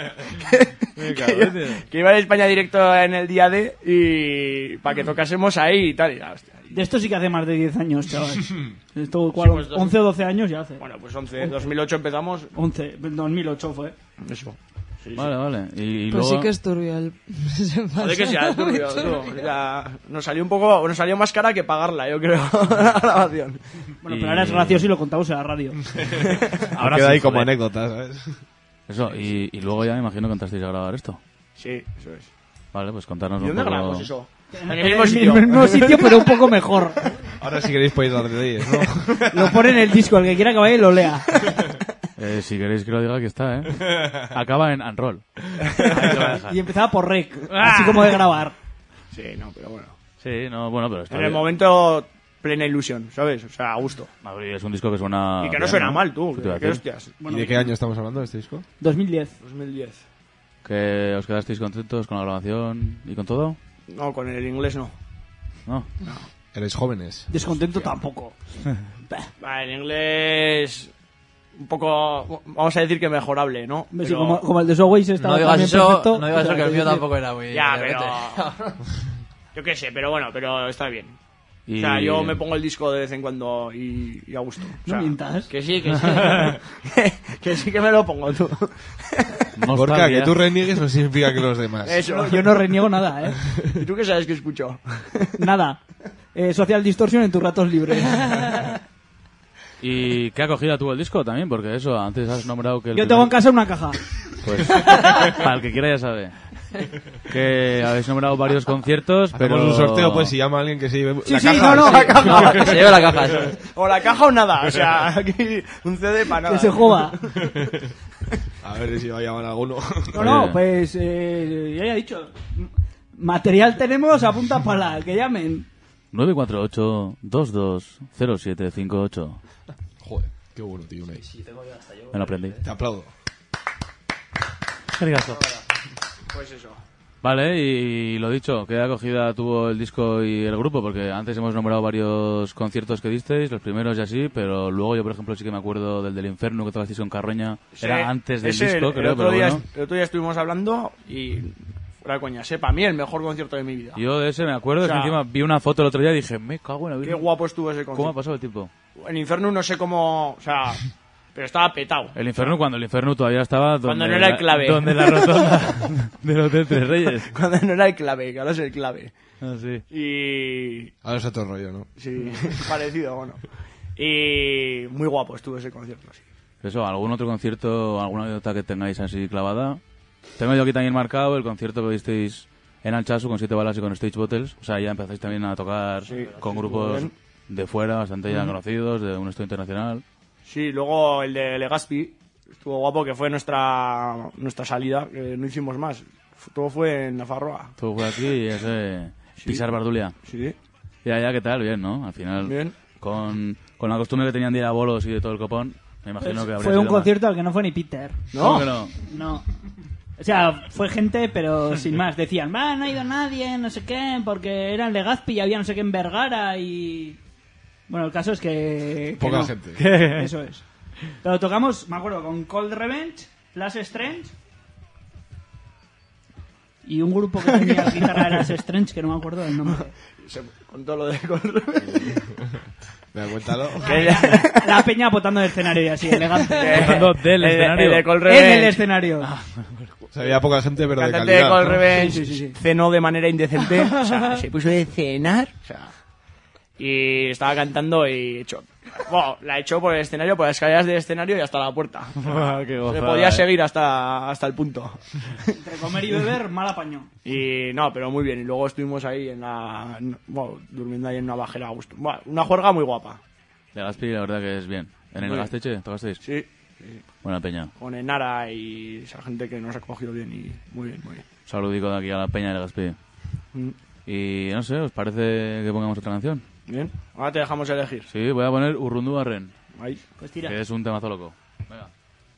Que iba a ir España directo en el día de y para que tocásemos ahí y tal. Y, hostia. De esto sí que hace más de 10 años, chaval. Esto, ¿cuál? Sí, pues, 11 o 12 años ya hace. Bueno, pues 11, 2008 empezamos. 2008 fue. Eso. Sí, sí. Vale. Y Pues luego... sí que es turbio el... Joder, que sea turbio, tú. Ya, nos salió más cara que pagarla, yo creo, la grabación. Bueno, pero ahora es gracioso y lo contamos en la radio. Ahora queda ahí como anécdota, ¿sabes? Eso, y luego ya me imagino que entrasteis a grabar esto. Sí, eso es. Vale, pues contarnos ¿Y un dónde poco... grabamos eso? En En el mismo sitio. En el mismo sitio, pero un poco mejor. Ahora si queréis podéis dar detalles, ¿no? Lo pone en el disco, el que quiera que vaya y lo lea. Si queréis que lo diga, aquí está, ¿eh? Acaba en Unroll. Ahí te voy a dejar. Y empezaba por rec, así como de grabar. Sí, no, pero bueno. Sí, no, bueno, pero está En el bien. momento, plena ilusión, ¿sabes? O sea, a gusto. Madrid, es un disco que suena... Y que no bien, suena mal, tú. ¿Qué te iba a ¿Qué decir? hostias? ¿Y de qué año estamos hablando de este disco? 2010. 2010. ¿Que os quedasteis contentos con la grabación y con todo? No, con el inglés no. No. Eres jóvenes. Descontento tampoco. Vale, el inglés... Un poco, vamos a decir que mejorable, ¿no? Sí, como el de Showways estaba también perfecto. No digas eso, que el mío tampoco era muy... Ya, pero... Yo qué sé, pero bueno, pero está bien. O sea, yo me pongo el disco de vez en cuando y a gusto. O sea, ¿No mientas? Que sí. Que sí que me lo pongo tú. Gorka, que tú reniegues no significa que los demás. Eso. Yo no reniego nada, ¿eh? ¿Y tú qué sabes que escucho? Nada. Social Distortion en tus ratos libres. ¿Y qué acogida tuvo el disco también? Porque eso, antes has nombrado que... Yo tengo en casa una caja. Pues, para el que quiera ya sabe. Que habéis nombrado varios conciertos, pero... Hacemos un sorteo, pues, si llama a alguien que se lleve Sí, la sí, caja. no, la caja. Que se lleve la caja. Eso. O la caja o nada. O sea, aquí un CD para nada. Que se joda. A ver si va a llamar alguno. No, pues ya he dicho. Material tenemos, apunta para que llamen. 948-220758. Joder, qué bueno, tío. Me lo aprendí. Te aplaudo. Pues eso. Vale, y lo dicho, ¿qué acogida tuvo el disco y el grupo? Porque antes hemos nombrado varios conciertos que disteis, los primeros ya sí, pero luego yo, por ejemplo, sí que me acuerdo del Inferno que tocasteis con Carroña. Era antes del disco, creo, el otro pero día, bueno. el otro día estuvimos hablando y... Fuera de coña, para mí el mejor concierto de mi vida. Yo de ese me acuerdo, O sea, que encima vi una foto el otro día y dije, me cago en la vida. Qué guapo estuvo ese concierto. ¿Cómo ha pasado el tipo? El Inferno no sé cómo... O sea... Pero estaba petado. El Inferno, cuando el Inferno todavía estaba... Donde Cuando no era el clave. Donde la rotonda del Hotel Tres Reyes. Cuando no era el clave, que ahora es el clave. Ah, sí. Y... Ahora es otro rollo, ¿no? Sí, parecido, bueno. Y muy guapo estuvo ese concierto, sí. Eso, ¿algún otro concierto, alguna anécdota que tengáis así clavada? Tengo yo aquí también marcado el concierto que visteis en Alchazu con 7 balas y con Stage Bottles. O sea, ya empezáis también a tocar con grupos de fuera, bastante ya conocidos, de un estudio internacional. Sí, luego el de Legazpi estuvo guapo, que fue nuestra salida, que no hicimos más. Todo fue en Nafarroa. Todo fue aquí y ese Pisar Bardulia. Sí. Ya, ¿qué tal? Bien, ¿no? Al final, bien. Con la costumbre que tenían de ir a bolos y de todo el copón, me imagino que habría Fue un sido concierto al que no fue ni Peter. ¿No? ¿Cómo que No. O sea, fue gente, pero sin más. Decían, no ha ido nadie, no sé qué, porque era en Legazpi y había no sé qué en Vergara y... Bueno, el caso es que Poca no. gente. Eso es. Pero tocamos, me acuerdo, con Cold Revenge, Last Strange y un grupo que tenía la guitarra de Last Strange, que no me acuerdo del nombre. Se contó lo de Cold Revenge. Venga, cuéntalo. La peña botando del escenario y así, elegante. Botando del escenario. El de Cold Revenge. En el escenario. O sea, había poca gente, pero de cantante de calidad. Cold ¿no? Revenge Sí. cenó de manera indecente. O sea, se puso de cenar. O sea, y estaba cantando y echó. Bueno, la echó por el escenario, por las escaleras del escenario y hasta la puerta. Qué Se gozada, podía seguir hasta el punto. Entre comer y beber, mal apañó. Y no, pero muy bien. Y luego estuvimos ahí durmiendo ahí en una bajera a gusto. Bueno, una juerga muy guapa. Legazpi, la verdad que es bien. ¿En el Muy Gasteche tocasteis? Sí. Buena peña. Con Enara y esa gente que nos ha cogido bien y muy bien, muy bien. Saludico de aquí a la peña de Legazpi. Y no sé, ¿os parece que pongamos otra canción? Bien, ahora te dejamos elegir. Sí, voy a poner Urrundu Arren. Ahí. Pues tira. Que es un temazo loco. Venga.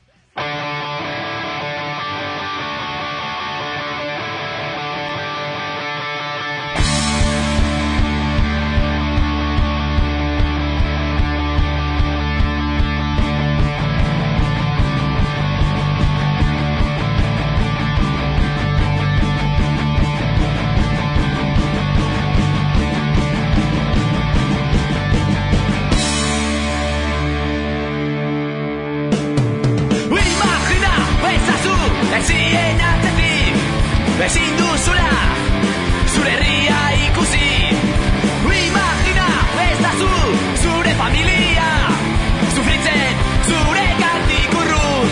Imagina ezazu ezien atzetik ezin duzula zure herria ikusi. Imagina ezazu zure familia sufritzen zure gandik urrun.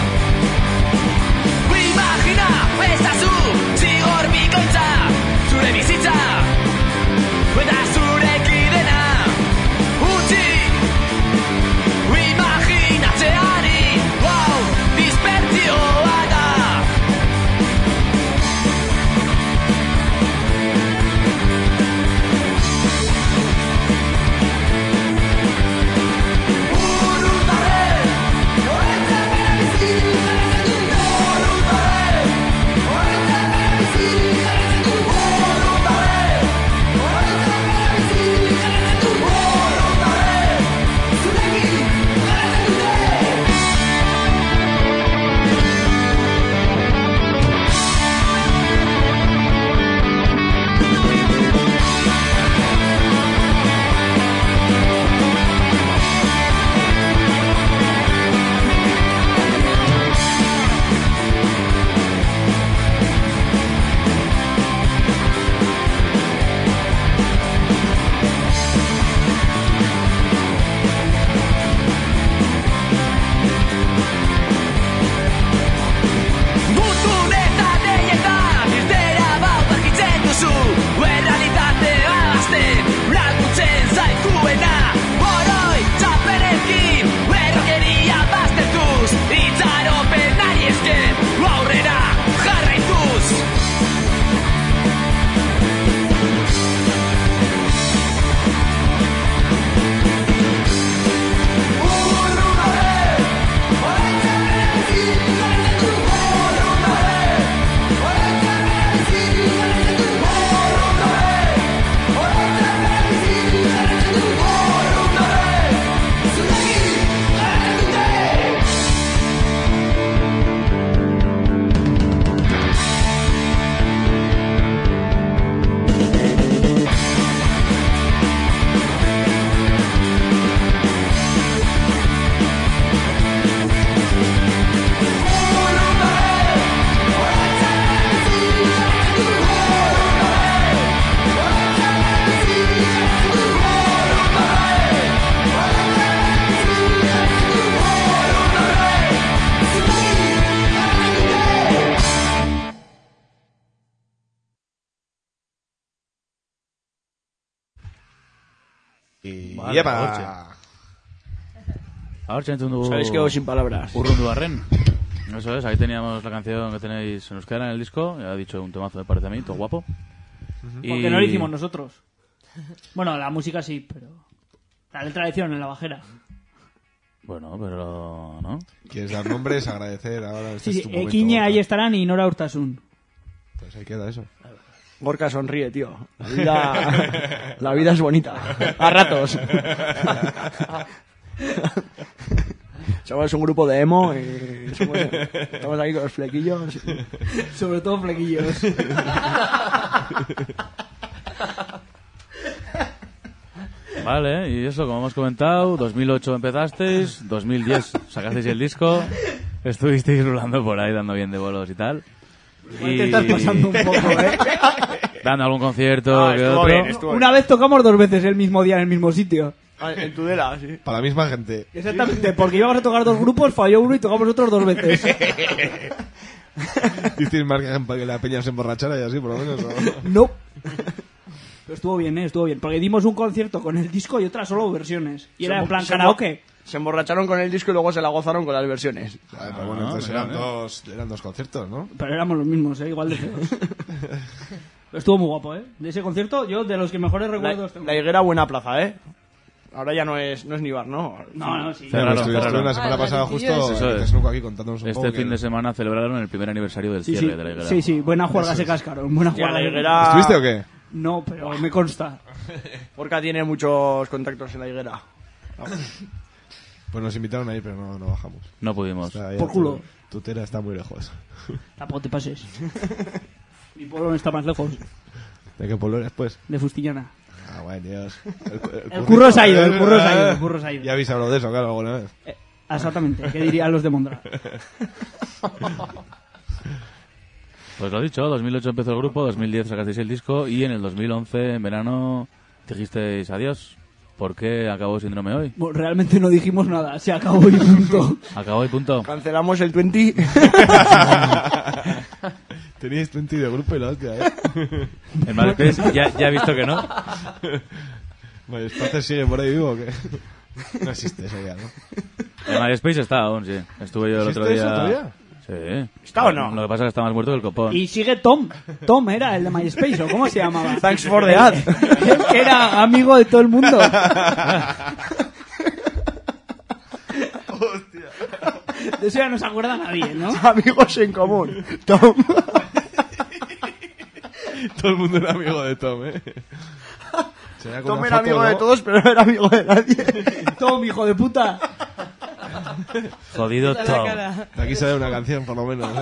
Imagina ezazu zigor bikoitza zure bizitza eta zurekin dena utzi. Imaginatzeari wow, dispertsioa da. ¡Yepa! Ahora entzun dugu... Sabéis que sin palabras. Urrunduarren. Eso es, ahí teníamos la canción que tenéis en euskera en el disco. Ya ha dicho un temazo, me parece a mí, todo guapo. Porque no lo hicimos nosotros. Bueno, la música sí, pero... La letra la hicieron en la bajera. Bueno, pero... ¿no? ¿Quieres dar nombres? Agradecer ahora. Este Sí, es tu momento, Equiñe, Gorka. ahí estarán y Nora Urtasun. Pues ahí queda eso. Gorka sonríe, tío. La vida es bonita. A ratos. Somos un grupo de emo y estamos aquí con los flequillos. Sobre todo flequillos. Vale, y eso, como hemos comentado, 2008 empezasteis, 2010 sacasteis el disco, estuvisteis rulando por ahí dando bien de bolos y tal. Te estás pasando un poco, ¿eh? Dando algún concierto que estuvo otro. bien, estuvo bien. Una vez tocamos 2 veces el mismo día en el mismo sitio. En Tudela, sí. Para la misma gente. Exactamente, porque íbamos a tocar 2 grupos, falló uno y tocamos otros 2 veces. ¿Hicisteis margen para que la peña se emborrachara y así, por lo menos? ¿O? No. Pero estuvo bien, estuvo bien. Porque dimos un concierto con el disco y otras solo versiones. Y era en plan karaoke. Se emborracharon con el disco y luego se la gozaron con las versiones. Vale, pero bueno, entonces eran dos conciertos, ¿no? Pero éramos los mismos, igual de feos. Pero estuvo muy guapo, de ese concierto, yo de los que mejores recuerdos tengo. La Higuera, buena plaza, Ahora ya no es ni bar, ¿no? No, sí. Estuvieron la semana pasada justo Eso es. Snook aquí contándonos un poco. Este fin de semana celebraron el primer aniversario del cierre de la Higuera. Sí, buena juerga se cascaron. Buena juerga. La Higuera... ¿Estuviste o qué? No, pero me consta. Gorka tiene muchos contactos en la Higuera. Pues nos invitaron a ir, pero no bajamos. No pudimos. Por culo. Tutera está muy lejos. Tampoco te pases. Mi pueblo no está más lejos. ¿De qué pueblo eres, pues? De Fustillana. Ah, bueno, Dios. El curro se ha ido, el curro se ha ido. Ya habéis hablado de eso, claro, alguna vez. Exactamente, ¿qué dirían los de Mondra? Pues lo dicho, 2008 empezó el grupo, 2010 sacasteis el disco y en el 2011, en verano, dijisteis adiós. ¿Por qué acabó Síndrome hoy? Bueno, realmente no dijimos nada, se acabó y punto. Acabó y punto. Cancelamos el 20. Teníais 20 de grupo y la hostia, En MySpace ya he visto que no. ¿MySpace sigue por ahí vivo o qué? No existe eso ya, ¿no? En MySpace está aún, sí. Estuve yo el otro día. ¿Existe eso todavía? Sí. ¿Está o no? Lo que pasa es que está más muerto que el copón. Y sigue Tom. Tom era el de MySpace, ¿o cómo se llamaba? Thanks for the ad. El que era amigo de todo el mundo. Hostia. De eso ya no se acuerda nadie, ¿no? Amigos en común. Tom. Todo el mundo era amigo de Tom, Tom era amigo de todos, pero no era amigo de nadie. Tom, hijo de puta. Jodido Tom. De aquí sale una canción, por lo menos.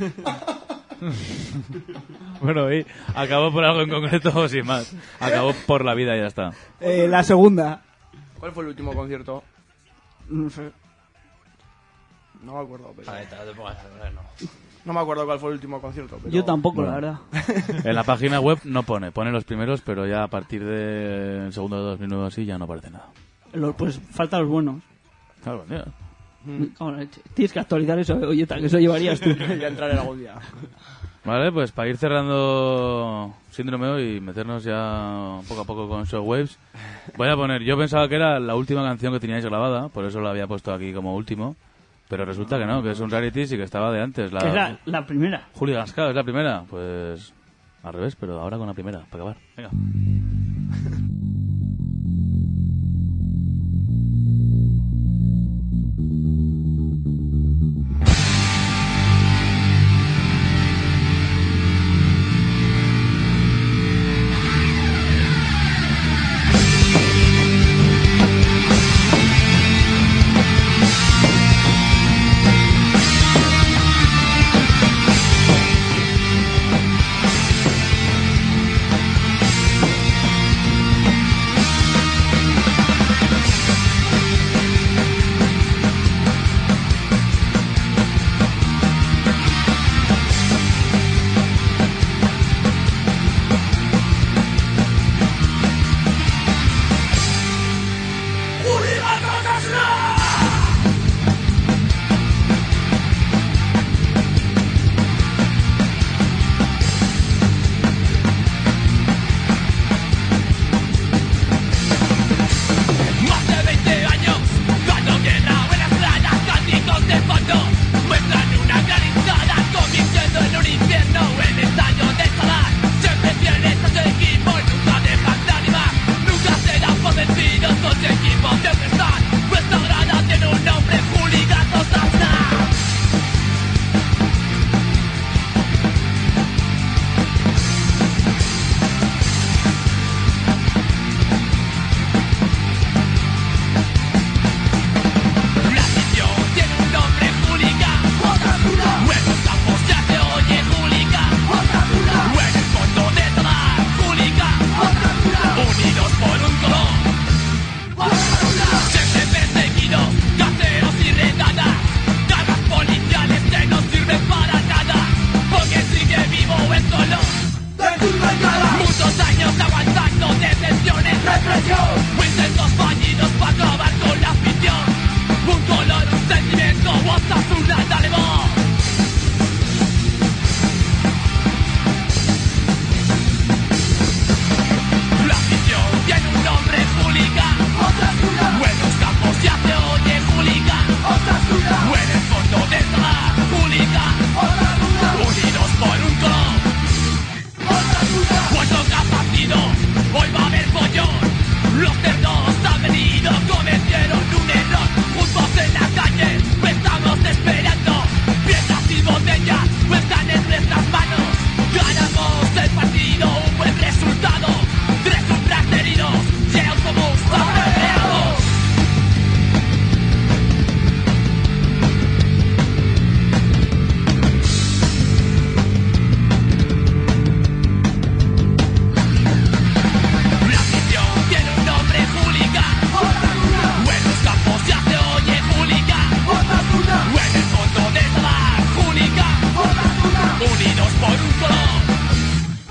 Bueno, y acabó por algo en concreto o sin más. Acabó por la vida y ya está. La segunda. ¿Cuál fue el último concierto? No sé. No me acuerdo, pero... No me acuerdo cuál fue el último concierto, pero... Yo tampoco, Bueno. la verdad. En la página web no pone los primeros, pero ya a partir del segundo de 2009 así ya no aparece nada. Pues faltan los buenos. Claro, tío. Ahora, tienes que actualizar eso, oye, que eso llevarías tú. Ya entraré algún día. Vale, pues para ir cerrando Síndrome hoy y meternos ya poco a poco con Shockwaves, voy a poner, yo pensaba que era la última canción que teníais grabada, por eso la había puesto aquí como último, pero resulta que no, que es un Rarities y que estaba de antes. Es la primera. Hooligans, claro, es la primera. Pues al revés, pero ahora con la primera, para acabar. Venga.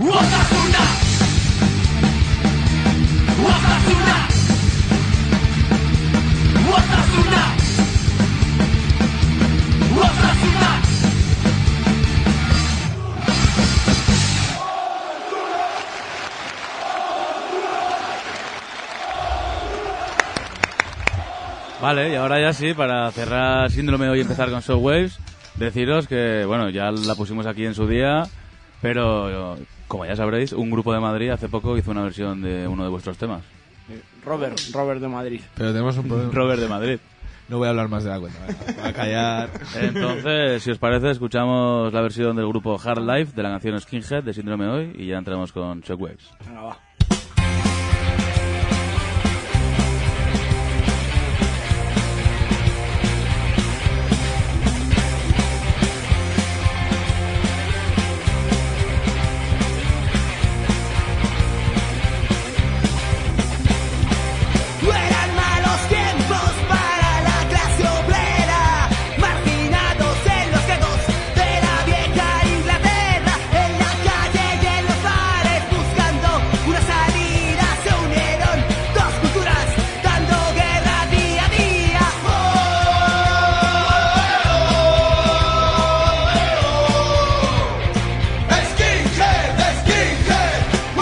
Osasuna, Osasuna, Osasuna, Osasuna. Vale, y ahora ya sí, para cerrar Síndrome hoy y empezar con Shockwaves, deciros que, bueno, ya la pusimos aquí en su día, pero como ya sabréis, un grupo de Madrid hace poco hizo una versión de uno de vuestros temas. Robert de Madrid. Pero tenemos un problema. Robert de Madrid. No voy a hablar más de la cuenta. Voy a callar. Entonces, si os parece, escuchamos la versión del grupo Hard Life de la canción Skinhead de Síndrome hoy y ya entramos con Shockwaves. Venga, va. Eran malos tiempos para la clase obrera, marginados en los guetos de la vieja Inglaterra, en la calle y en los bares buscando una salida. Se unieron dos culturas dando guerra día a día. Skinhead, skinhead,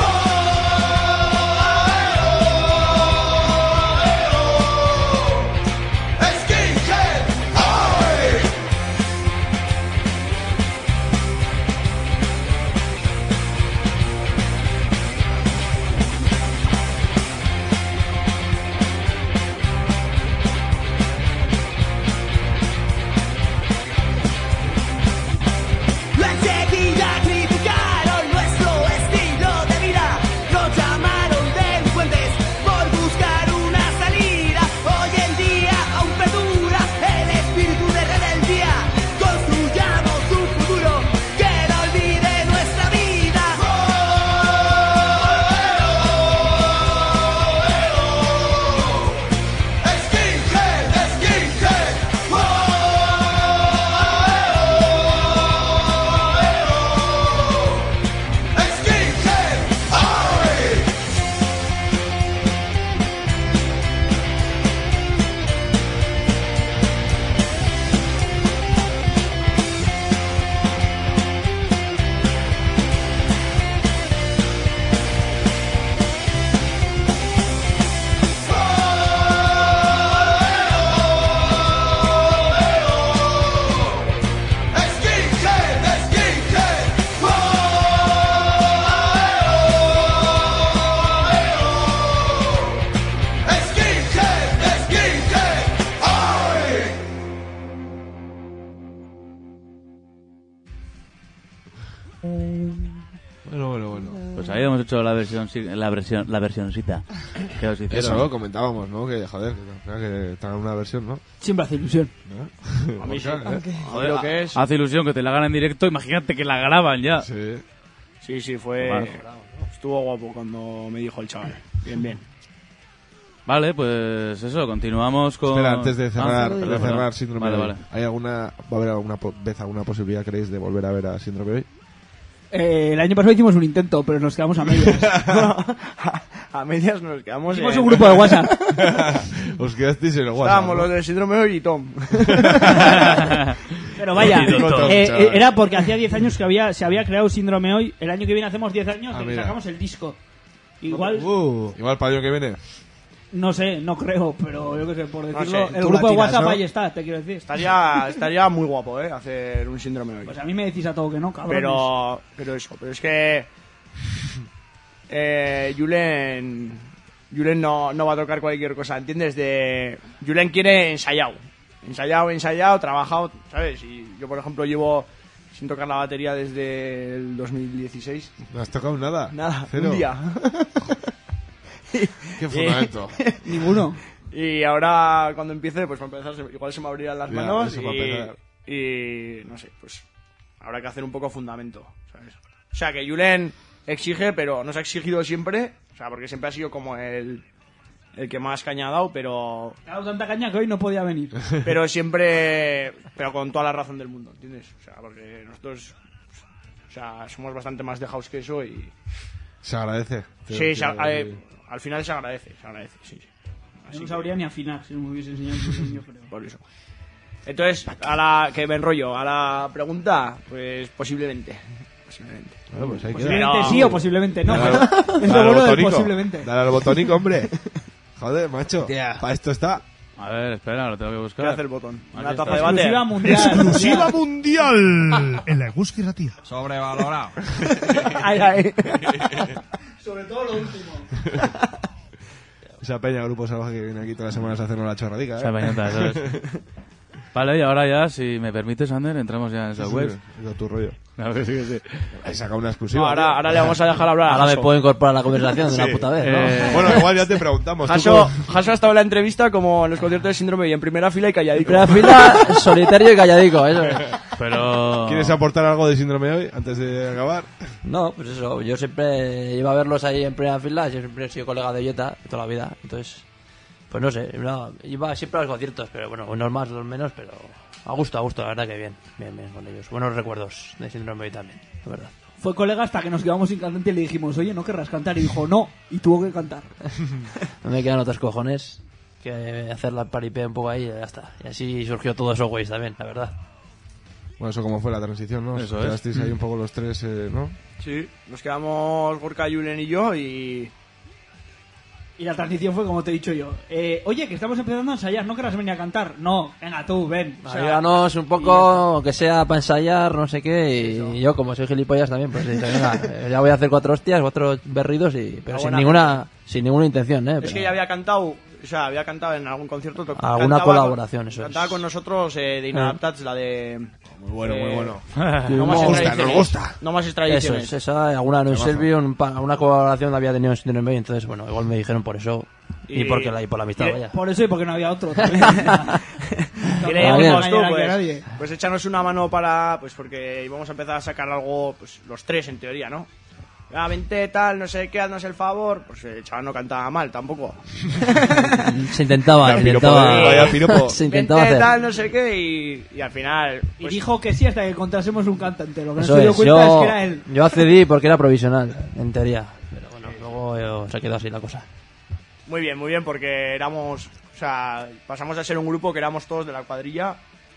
skinhead, ay. Enseguida criticaron nuestro estilo de vida, nos llamaron delincuentes por buscar una salida. Hoy en día aún perdura el espíritu de rebeldía. Construyamos un futuro que no olvide nuestra vida. Skinhead, skinhead, skinhead, ay. Skinhead, skinhead, skinhead, skinhead, ay. Bueno. Pues ahí hemos hecho la versioncita que os hicieron. Eso, comentábamos, ¿no? Que, joder, que tengan una versión, ¿no? Siempre hace ilusión. A mí sí. Joder, Lo que es. hace ilusión que te la hagan en directo, imagínate que la graban ya. Sí, fue. Vale. Estuvo guapo cuando me dijo el chaval. Bien. Vale, pues eso, continuamos con... Espera, antes de Ah, cerrar Síndrome vale, hoy, vale. ¿hay alguna, va a haber alguna vez alguna posibilidad, creéis, de volver a ver a Síndrome hoy? El año pasado hicimos un intento, pero nos quedamos a medias. A medias nos quedamos. Hicimos un grupo de WhatsApp. Os quedasteis en el WhatsApp. Estábamos ¿no? los del Síndrome hoy y Tom. Pero vaya, Tom, era porque hacía 10 años que se había creado Síndrome hoy. El año que viene hacemos 10 años de que mira. sacamos el disco. Igual, Igual para el año que viene. no sé, no creo, pero yo qué sé, por decirlo, sé, el tú grupo la de tiras, WhatsApp ¿no? ahí está, te quiero decir. Estaría muy guapo, hacer un Síndrome hoy. Pues a mí me decís a todo que no, cabrón. Pero es que Julen no va a tocar cualquier cosa, ¿entiendes? Julen quiere ensayado, trabajado, ¿sabes? Y yo, por ejemplo, llevo sin tocar la batería desde el 2016. ¿No has tocado nada? Nada, ¿Cero? un día. Qué fundamento. Ninguno. Y ahora, cuando empiece, pues para empezar, igual se me abrirán las Ya, manos eso para empezar. y no sé, pues habrá que hacer un poco fundamento, ¿sabes? O sea, que Julen exige, pero no se ha exigido siempre, o sea, porque siempre ha sido como el que más caña ha dado, pero Ha dado tanta caña que hoy no podía venir. pero siempre, pero con toda la razón del mundo, ¿entiendes? O sea, porque nosotros O sea, somos bastante más dejados que eso y... Se agradece. Sí, al final se agradece, sí. Así no sabría ni afinar si no me hubiese enseñado un niño, creo. Por eso. Entonces, a la que me enrollo, a la pregunta, pues posiblemente. Bueno, pues hay que posiblemente sí o posiblemente no. Dale Es lo bueno del posiblemente. Dale al botónico, hombre. Joder, macho. Para esto está. A ver, espera, lo tengo que buscar. ¿Qué hace el botón? Una taza de váter. Exclusiva mundial. ¡Exclusiva mundial! En la Eguski Ratia. Sobrevalorado. Ay. Sobre todo lo último. Esa peña Grupo Salvaje que viene aquí todas las semanas a hacernos la chorradica, Esa peñota, eso es. Vale, y ahora ya, si me permites, Ander, entramos ya en esa web. Es tu rollo. A ver, sí. He sacado una exclusiva. No, ahora le vamos a dejar hablar a Ahora Jaso. me puedo incorporar a la conversación de una puta vez, ¿no? Bueno, igual ya te preguntamos. Jaso ha estado en la entrevista como en los conciertos de Síndrome y en primera fila y calladico. En primera fila, solitario y calladico, eso es. Pero... ¿Quieres aportar algo de Síndrome hoy, antes de acabar? No, pues eso, yo siempre iba a verlos ahí en primera fila, yo siempre he sido colega de Jota toda la vida, entonces, pues no sé, iba siempre a los conciertos, pero bueno, unos más, unos menos, pero a gusto, la verdad que bien con ellos. Buenos recuerdos de Síndrome hoy también, la verdad. Fue colega hasta que nos quedamos sin cantante y le dijimos, oye, ¿no querrás cantar? Y dijo, no, y tuvo que cantar. No me quedan otros cojones que hacer la paripé un poco ahí y ya está. Y así surgió todo eso, güey, también, la verdad. Bueno, eso como fue la transición, ¿no? Eso es. Quedasteis ahí un poco los tres, ¿no? Sí, nos quedamos Gorka, Julen y yo y la transición fue como te he dicho yo. Oye, que estamos empezando a ensayar, ¿no querrás venir a cantar? No, venga tú, ven. O sea, ayúdanos un poco, que sea para ensayar, no sé qué, y yo como soy gilipollas también, pues dije, venga, ya voy a hacer 4 hostias, 4 berridos, pero sin ninguna intención, Es pero... que ya había cantado en algún concierto. Alguna colaboración, eso es. Cantaba con nosotros de Inadaptats, la de... Muy bueno. Nos gusta. No más Eso extradiciones. es, esa, alguna en Servio, una colaboración la había tenido en Síndrome, entonces, bueno, igual me dijeron por eso, y por la amistad, vaya. Por eso y porque no había otro también. Y le dijimos tú, pues échanos una mano para... Pues porque íbamos a empezar a sacar algo, pues los tres en teoría, ¿no? Vente tal, no sé qué, haznos el favor. Pues el chaval no cantaba mal tampoco. Se intentaba Vente hacer. tal, no sé qué, y al final... Y dijo que sí hasta que encontrásemos un cantante. Lo que no Eso se dio es, cuenta es que era él. yo accedí porque era provisional, en teoría. Pero bueno, luego se quedó así la cosa. Muy bien, porque éramos... O sea, pasamos a ser un grupo que éramos todos de la cuadrilla.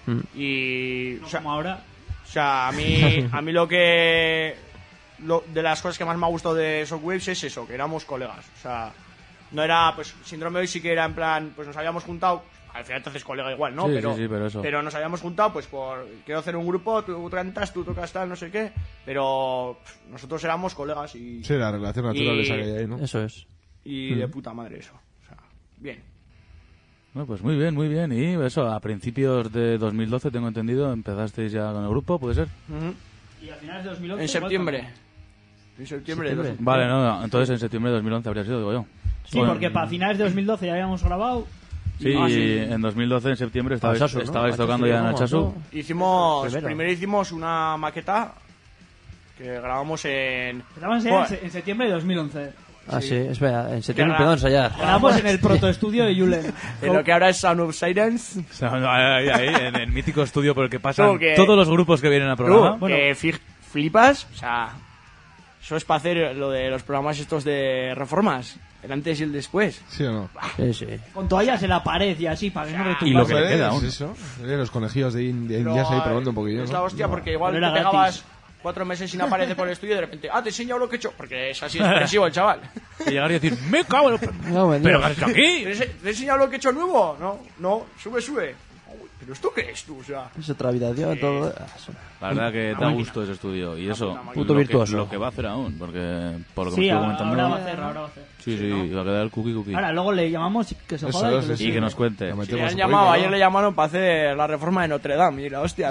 Y... No como ahora. O sea, a mí lo que... de las cosas que más me ha gustado de Shockwaves es eso, que éramos colegas. O sea, no era, pues, Síndrome hoy sí que era en plan, pues nos habíamos juntado, al final te haces colega igual, ¿no? Sí, pero, eso. Pero nos habíamos juntado, pues, quiero hacer un grupo, tú cantas, tú tocas tal, no sé qué, pero nosotros éramos colegas y... Sí, la relación natural esa que hay ahí, ¿no? Eso es. Y de puta madre eso. O sea, bien. Bueno, pues muy bien. Y eso, a principios de 2012, tengo entendido, empezasteis ya con el grupo, ¿puede ser? Y a finales de 2011... En septiembre. En septiembre. Vale, no, entonces en septiembre de 2011 habría sido, digo yo. Sí, porque para finales de 2012 ya habíamos grabado. Sí, y en 2012, en septiembre, estabais tocando ya en Achasu. Primero hicimos una maqueta que grabamos en... en septiembre de 2011. Ah, sí, espera, en septiembre empezó a ensayar. Grabamos en el protoestudio de Julen. En lo que ahora es Sound of Silence. Ahí, en el mítico estudio por el que pasan todos los grupos que vienen al programa. Flipas, o sea... Eso es para hacer lo de los programas estos de reformas, el antes y el después. ¿Sí o no? Sí. Con toallas en la pared y así, para que no retumbe. Y lo que le queda aún. Eso, los conejillos de indias ahí probando un poquillo, Es ¿no? la hostia, porque igual te pegabas 4 meses sin aparecer por el estudio y de repente, te he enseñado lo que he hecho. Porque es así expresivo el chaval. Y llegar y decir, me cago en ¿pero qué has hecho aquí? ¿Te he enseñado lo que he hecho nuevo? No, sube. ¿Pero esto qué es tú? O sea, es otra habitación, todo. La verdad que da gusto ese estudio. Y eso, puto virtuoso. lo que va a hacer aún. Porque, por lo que sí, me estoy comentando. Ahora va a hacer. Sí, va a quedar el cookie. Ahora, luego le llamamos y que se joda y que nos cuente. Ayer le llamaron para hacer la reforma de Notre Dame. Y la hostia.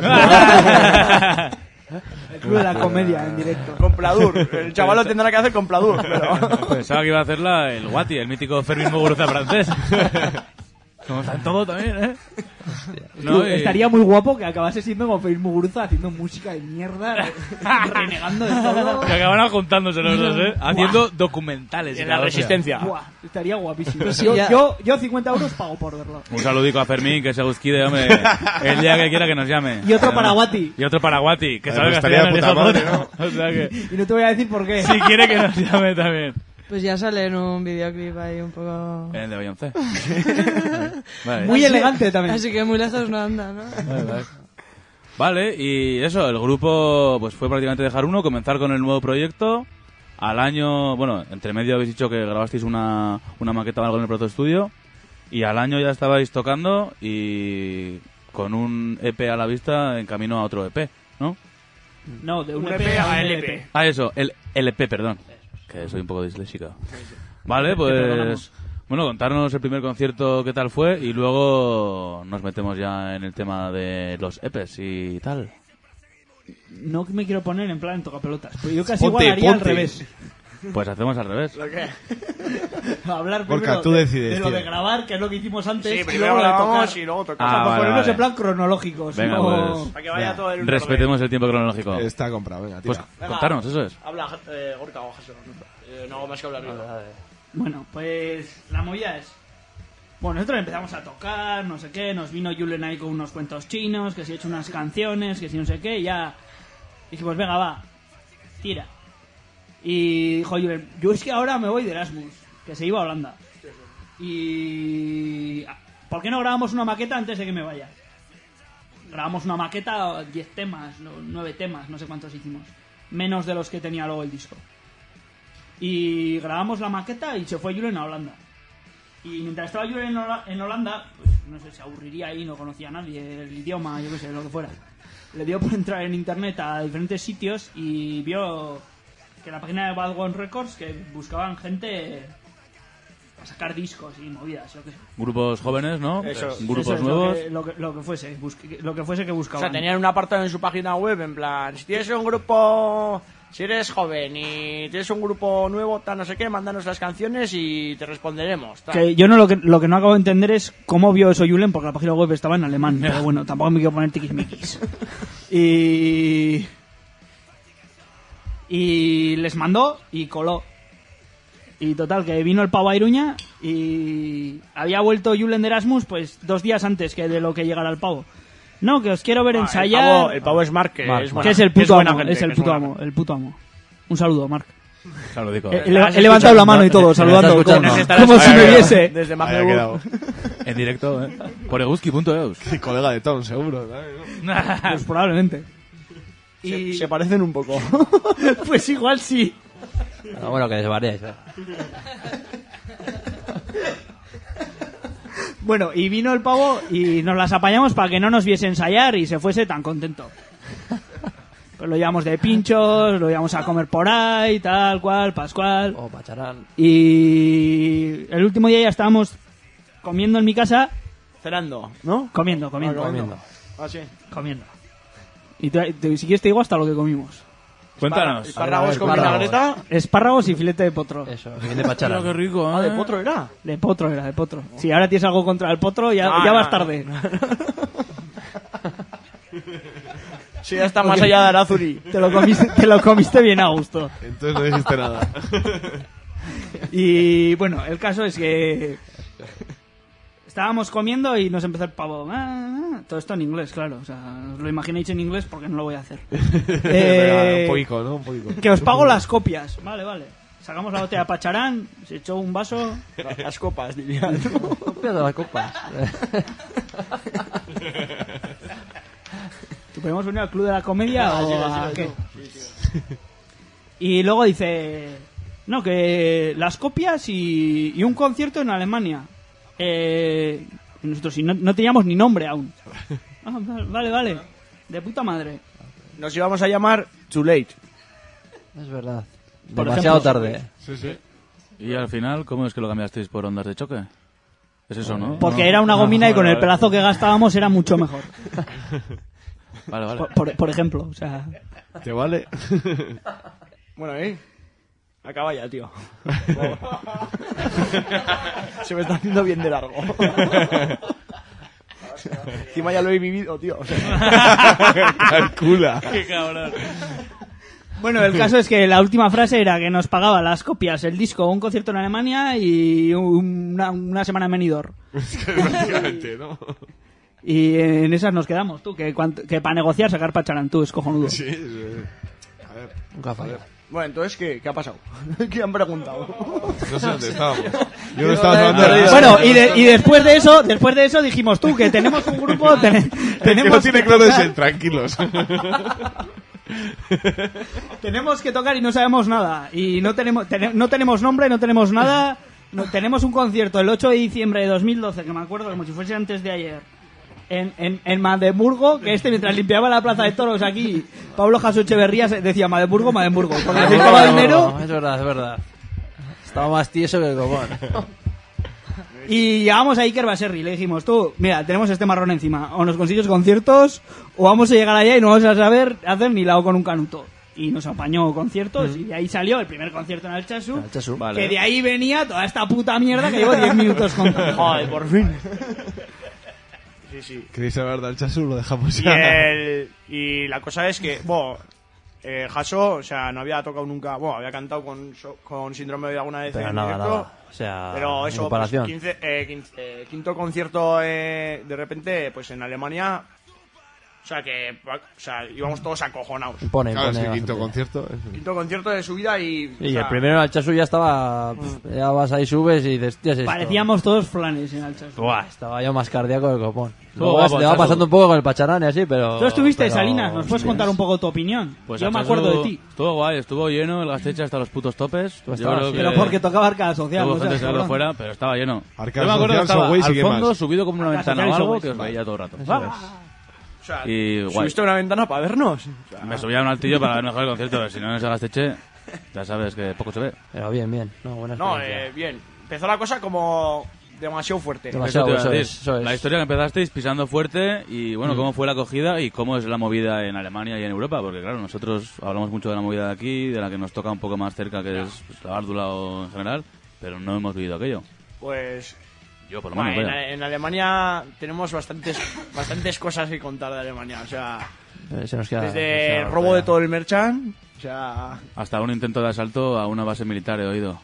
El club de la comedia en directo. Con Pladur. El chaval lo tendrá que hacer con Pladur. Pero... Pensaba que iba a hacerla el Guati, el mítico Fermín Muguruza francés. Como está en todo también, No, estaría muy guapo que acabase siendo como Feliz Muguruza haciendo música de mierda, renegando de todo. Que acaban juntándose los dos, haciendo documentales. En la Resistencia. Buah, estaría guapísimo. Sí, Yo 50 euros pago por verlo. Un saludico a Fermín, que se busquide, hombre. El día que quiera que nos llame. Y otro para Guati. Y otro para Guati, que sabe Pues castellano el estaría hijo de de puta puta. O sea que, Y no te voy a decir por qué. si quiere que nos llame también. Pues ya sale en un videoclip ahí un poco... En el de Beyoncé. Vale. Muy elegante también. Así que muy lejos no anda, ¿no? Vale, y eso, el grupo pues fue prácticamente dejar uno, comenzar con el nuevo proyecto. Al año, bueno, entre medio habéis dicho que grabasteis una maqueta o algo en el Proto Estudio. Y al año ya estabais tocando y con un EP a la vista en camino a otro EP, ¿no? No, de un Un EP EP a a un LP. LP. Ah, eso, el LP, perdón. Que soy un poco disléxico. Vale, Te pues... perdonamos. Bueno, contarnos el primer concierto qué tal fue y luego nos metemos ya en el tema de los EPs y tal. No me quiero poner en plan tocapelotas, pero yo casi Ponte, igual haría al ponte. revés. Pues hacemos al revés. ¿Lo qué? Hablar Gorka, primero tú decides, de lo tío. de grabar, que es lo que hicimos antes, Sí, y primero luego de grabamos tocar. y luego O sea, tocamos. Ah, para vale, ponernos vale. en plan cronológico. Venga, sino- pues. Para que vaya todo el Respetemos el tiempo cronológico. Está comprado, venga, Pues tira. Venga, contarnos, eso es. Habla Gorka o Jason. No hago más que hablar yo. Bueno, pues la movida es... Bueno, nosotros empezamos a tocar, no sé qué, nos vino Julen ahí con unos cuentos chinos, que si he hecho unas canciones, que si no sé qué, y ya dijimos, venga, va, tira. Y dijo Julen, yo es que ahora me voy de Erasmus, que se iba a Holanda. Y... ¿por qué no grabamos una maqueta antes de que me vaya? Grabamos una maqueta, 10 temas, 9 temas, no sé cuántos hicimos. Menos de los que tenía luego el disco. Y grabamos la maqueta y se fue Julen a Holanda. Y mientras estaba Julen en Holanda, pues no sé, se aburriría ahí, no conocía a nadie, el idioma, yo qué sé, lo que fuera. Le dio por entrar en internet a diferentes sitios y vio que en la página de Bad One Records que buscaban gente para sacar discos y movidas, yo qué sé. Grupos jóvenes, ¿no? Eso. Grupos Eso es nuevos. lo que fuese, lo que fuese que O buscaban. sea, tenían un apartado en su página web en plan, si tienes un grupo, si eres joven y tienes un grupo nuevo, tal, no sé qué, mándanos las canciones y te responderemos. Tal. Que yo lo que no acabo de entender es cómo vio eso Julen, porque la página web estaba en alemán. Pero bueno, tampoco me quiero poner tiquismiquis. Y les mandó y coló. Y total, que vino el pavo a Iruña y había vuelto Julen de Erasmus pues 2 días antes que de lo que llegara el pavo. No, que os quiero ver ensayar. El pavo es Mark, que es buena- que es el que es puto buena amo, gente, es el que es puto buena amo, el puto amo. Un saludo, Marc. Saludico. He levantado la mano y todo, saludando, como si me viese. Desde Había Magdeburg. quedado. En directo, Por eguski.eus. Sí, colega de Tom, seguro. ¿sabes? Pues probablemente. Se parecen un poco. Pues igual sí. Ah, bueno, que desvariéis. Bueno, y vino el pavo y nos las apañamos para que no nos viese ensayar y se fuese tan contento. Pues lo llevamos de pinchos, lo llevamos a comer por ahí, tal cual, pascual. O pacharán. Y el último día ya estábamos comiendo en mi casa. Cenando, ¿no? Comiendo. Ah, sí. Comiendo. Y si quieres te digo hasta lo que comimos. Cuéntanos. Espárragos con vinagreta. Espárragos y filete de potro. Eso, bien de pacharán. Qué rico, Ah, ¿de potro era? De potro era, de potro. Si ahora tienes algo contra el potro, ya No, vas no, tarde. Sí, ya está más allá de Arazuri. Te lo comiste bien a gusto. Entonces no dijiste nada. Y bueno, el caso es que estábamos comiendo y nos empezó el pavo. Todo esto en inglés, claro. O sea, os lo imagináis en inglés porque no lo voy a hacer. Un poquito, ¿no? Un poquito. Que os pago las copias. Vale. Sacamos la botella de pacharán, se echó un vaso. Las copas, diría. Copias de las copas. ¿Tú podemos venir al Club de la Comedia o a qué? Y luego dice... No, que las copias y un concierto en Alemania. Y nosotros no teníamos ni nombre aún. Ah, vale. De puta madre. Nos íbamos a llamar Too Late. Es verdad. Por Demasiado ejemplo, tarde. Sí. Y al final, ¿cómo es que lo cambiasteis por ondas de choque? Es eso, ¿no? Porque era una gomina y con el pelazo que gastábamos era mucho mejor. Vale. Por ejemplo, o sea... ¿Te vale? Bueno, acaba ya, tío. Se me está haciendo bien de largo. Encima ya lo he vivido, tío. O sea, calcula. Qué cabrón. Bueno, el caso es que la última frase era que nos pagaba las copias, el disco, un concierto en Alemania y una semana en Benidorm. Es que prácticamente, ¿no? Y en esas nos quedamos, tú, que para negociar sacar Pacharantú es cojonudo. Sí, a ver. Nunca falla. bueno, entonces, ¿qué ha pasado? ¿Qué han preguntado? No sé dónde estábamos. Yo no estaba hablando de Bueno, y después de eso dijimos tú, que tenemos un grupo, tenemos que no tiene claro es el tranquilos. Tenemos que tocar y no sabemos nada. Y no tenemos nombre, no tenemos nada. Tenemos un concierto el 8 de diciembre de 2012, que me acuerdo como si fuese antes de ayer, en Magdeburgo, que mientras limpiaba la plaza de toros aquí, Pablo Jasso Echeverría decía Magdeburgo. Porque necesitaba dinero. Es verdad. Estaba más tieso que el copón. Y llamamos a Iker Baserri y le dijimos, tú, mira, tenemos este marrón encima, o nos consigues conciertos o vamos a llegar allá y no vamos a saber hacer ni lao con un canuto. Y nos apañó conciertos y de ahí salió el primer concierto en Altsasu, Vale. que de ahí venía toda esta puta mierda que llevo 10 minutos contando. Joder, por fin. Sí. ¿Queréis hablar de Alchazu? Lo dejamos Y, ya. y la cosa es que, bueno, Jasso, o sea, no había tocado nunca, bueno, había cantado con Síndrome de alguna vez Pero en nada, directo. nada. O sea, Pero en eso, comparación. pues, quinto concierto de repente, pues en Alemania. O sea, íbamos todos acojonados. Claro, es que quinto concierto. Quinto concierto de su vida y... Y el primero en Alchazu ya estaba... Ya vas ahí, subes y dices, ¿qué es esto? Parecíamos todos flanes en Altsasu. Buah, estaba yo más cardíaco que el copón. Estuvo Luego guapo te va Alchazu. pasando un poco con el Pacharán y así, pero... Tú estuviste, pero- Salinas, ¿nos puedes hostias. contar un poco tu opinión? Pues Yo me Altsasu acuerdo de ti. Estuvo guay, estuvo lleno el Gasteche hasta los putos topes. Yo estabas, creo sí. que Pero porque tocaba Arcada Social. hubo no gente seas que se quedó cabrón. fuera, pero estaba lleno. Arcade Yo me acuerdo que Social, estaba Subway, al sigue fondo, más. subido como una Arcade ventana o Social y algo, Subway. que os veía todo el rato. O sea, Y guay. subiste a una ventana para vernos. O sea, Me subía a un altillo para ver mejor el concierto, pero si no en ese Gasteche, ya sabes que poco se ve. Pero bien. No, buena no, experiencia. bien. Empezó la cosa como demasiado fuerte. Demasiado. Eso te iba a eso decir. es, eso es. La historia que empezasteis pisando fuerte y bueno, cómo fue la acogida y cómo es la movida en Alemania y en Europa, porque claro, nosotros hablamos mucho de la movida de aquí, de la que nos toca un poco más cerca, que es pues, la Bárdula o en general, pero no hemos vivido aquello. Pues... Yo por lo menos. Bueno, vaya. en Alemania tenemos bastantes cosas que contar de Alemania. O sea, Se nos queda... desde se nos robo queda. de todo el merchant. O sea... Hasta un intento de asalto a una base militar he oído.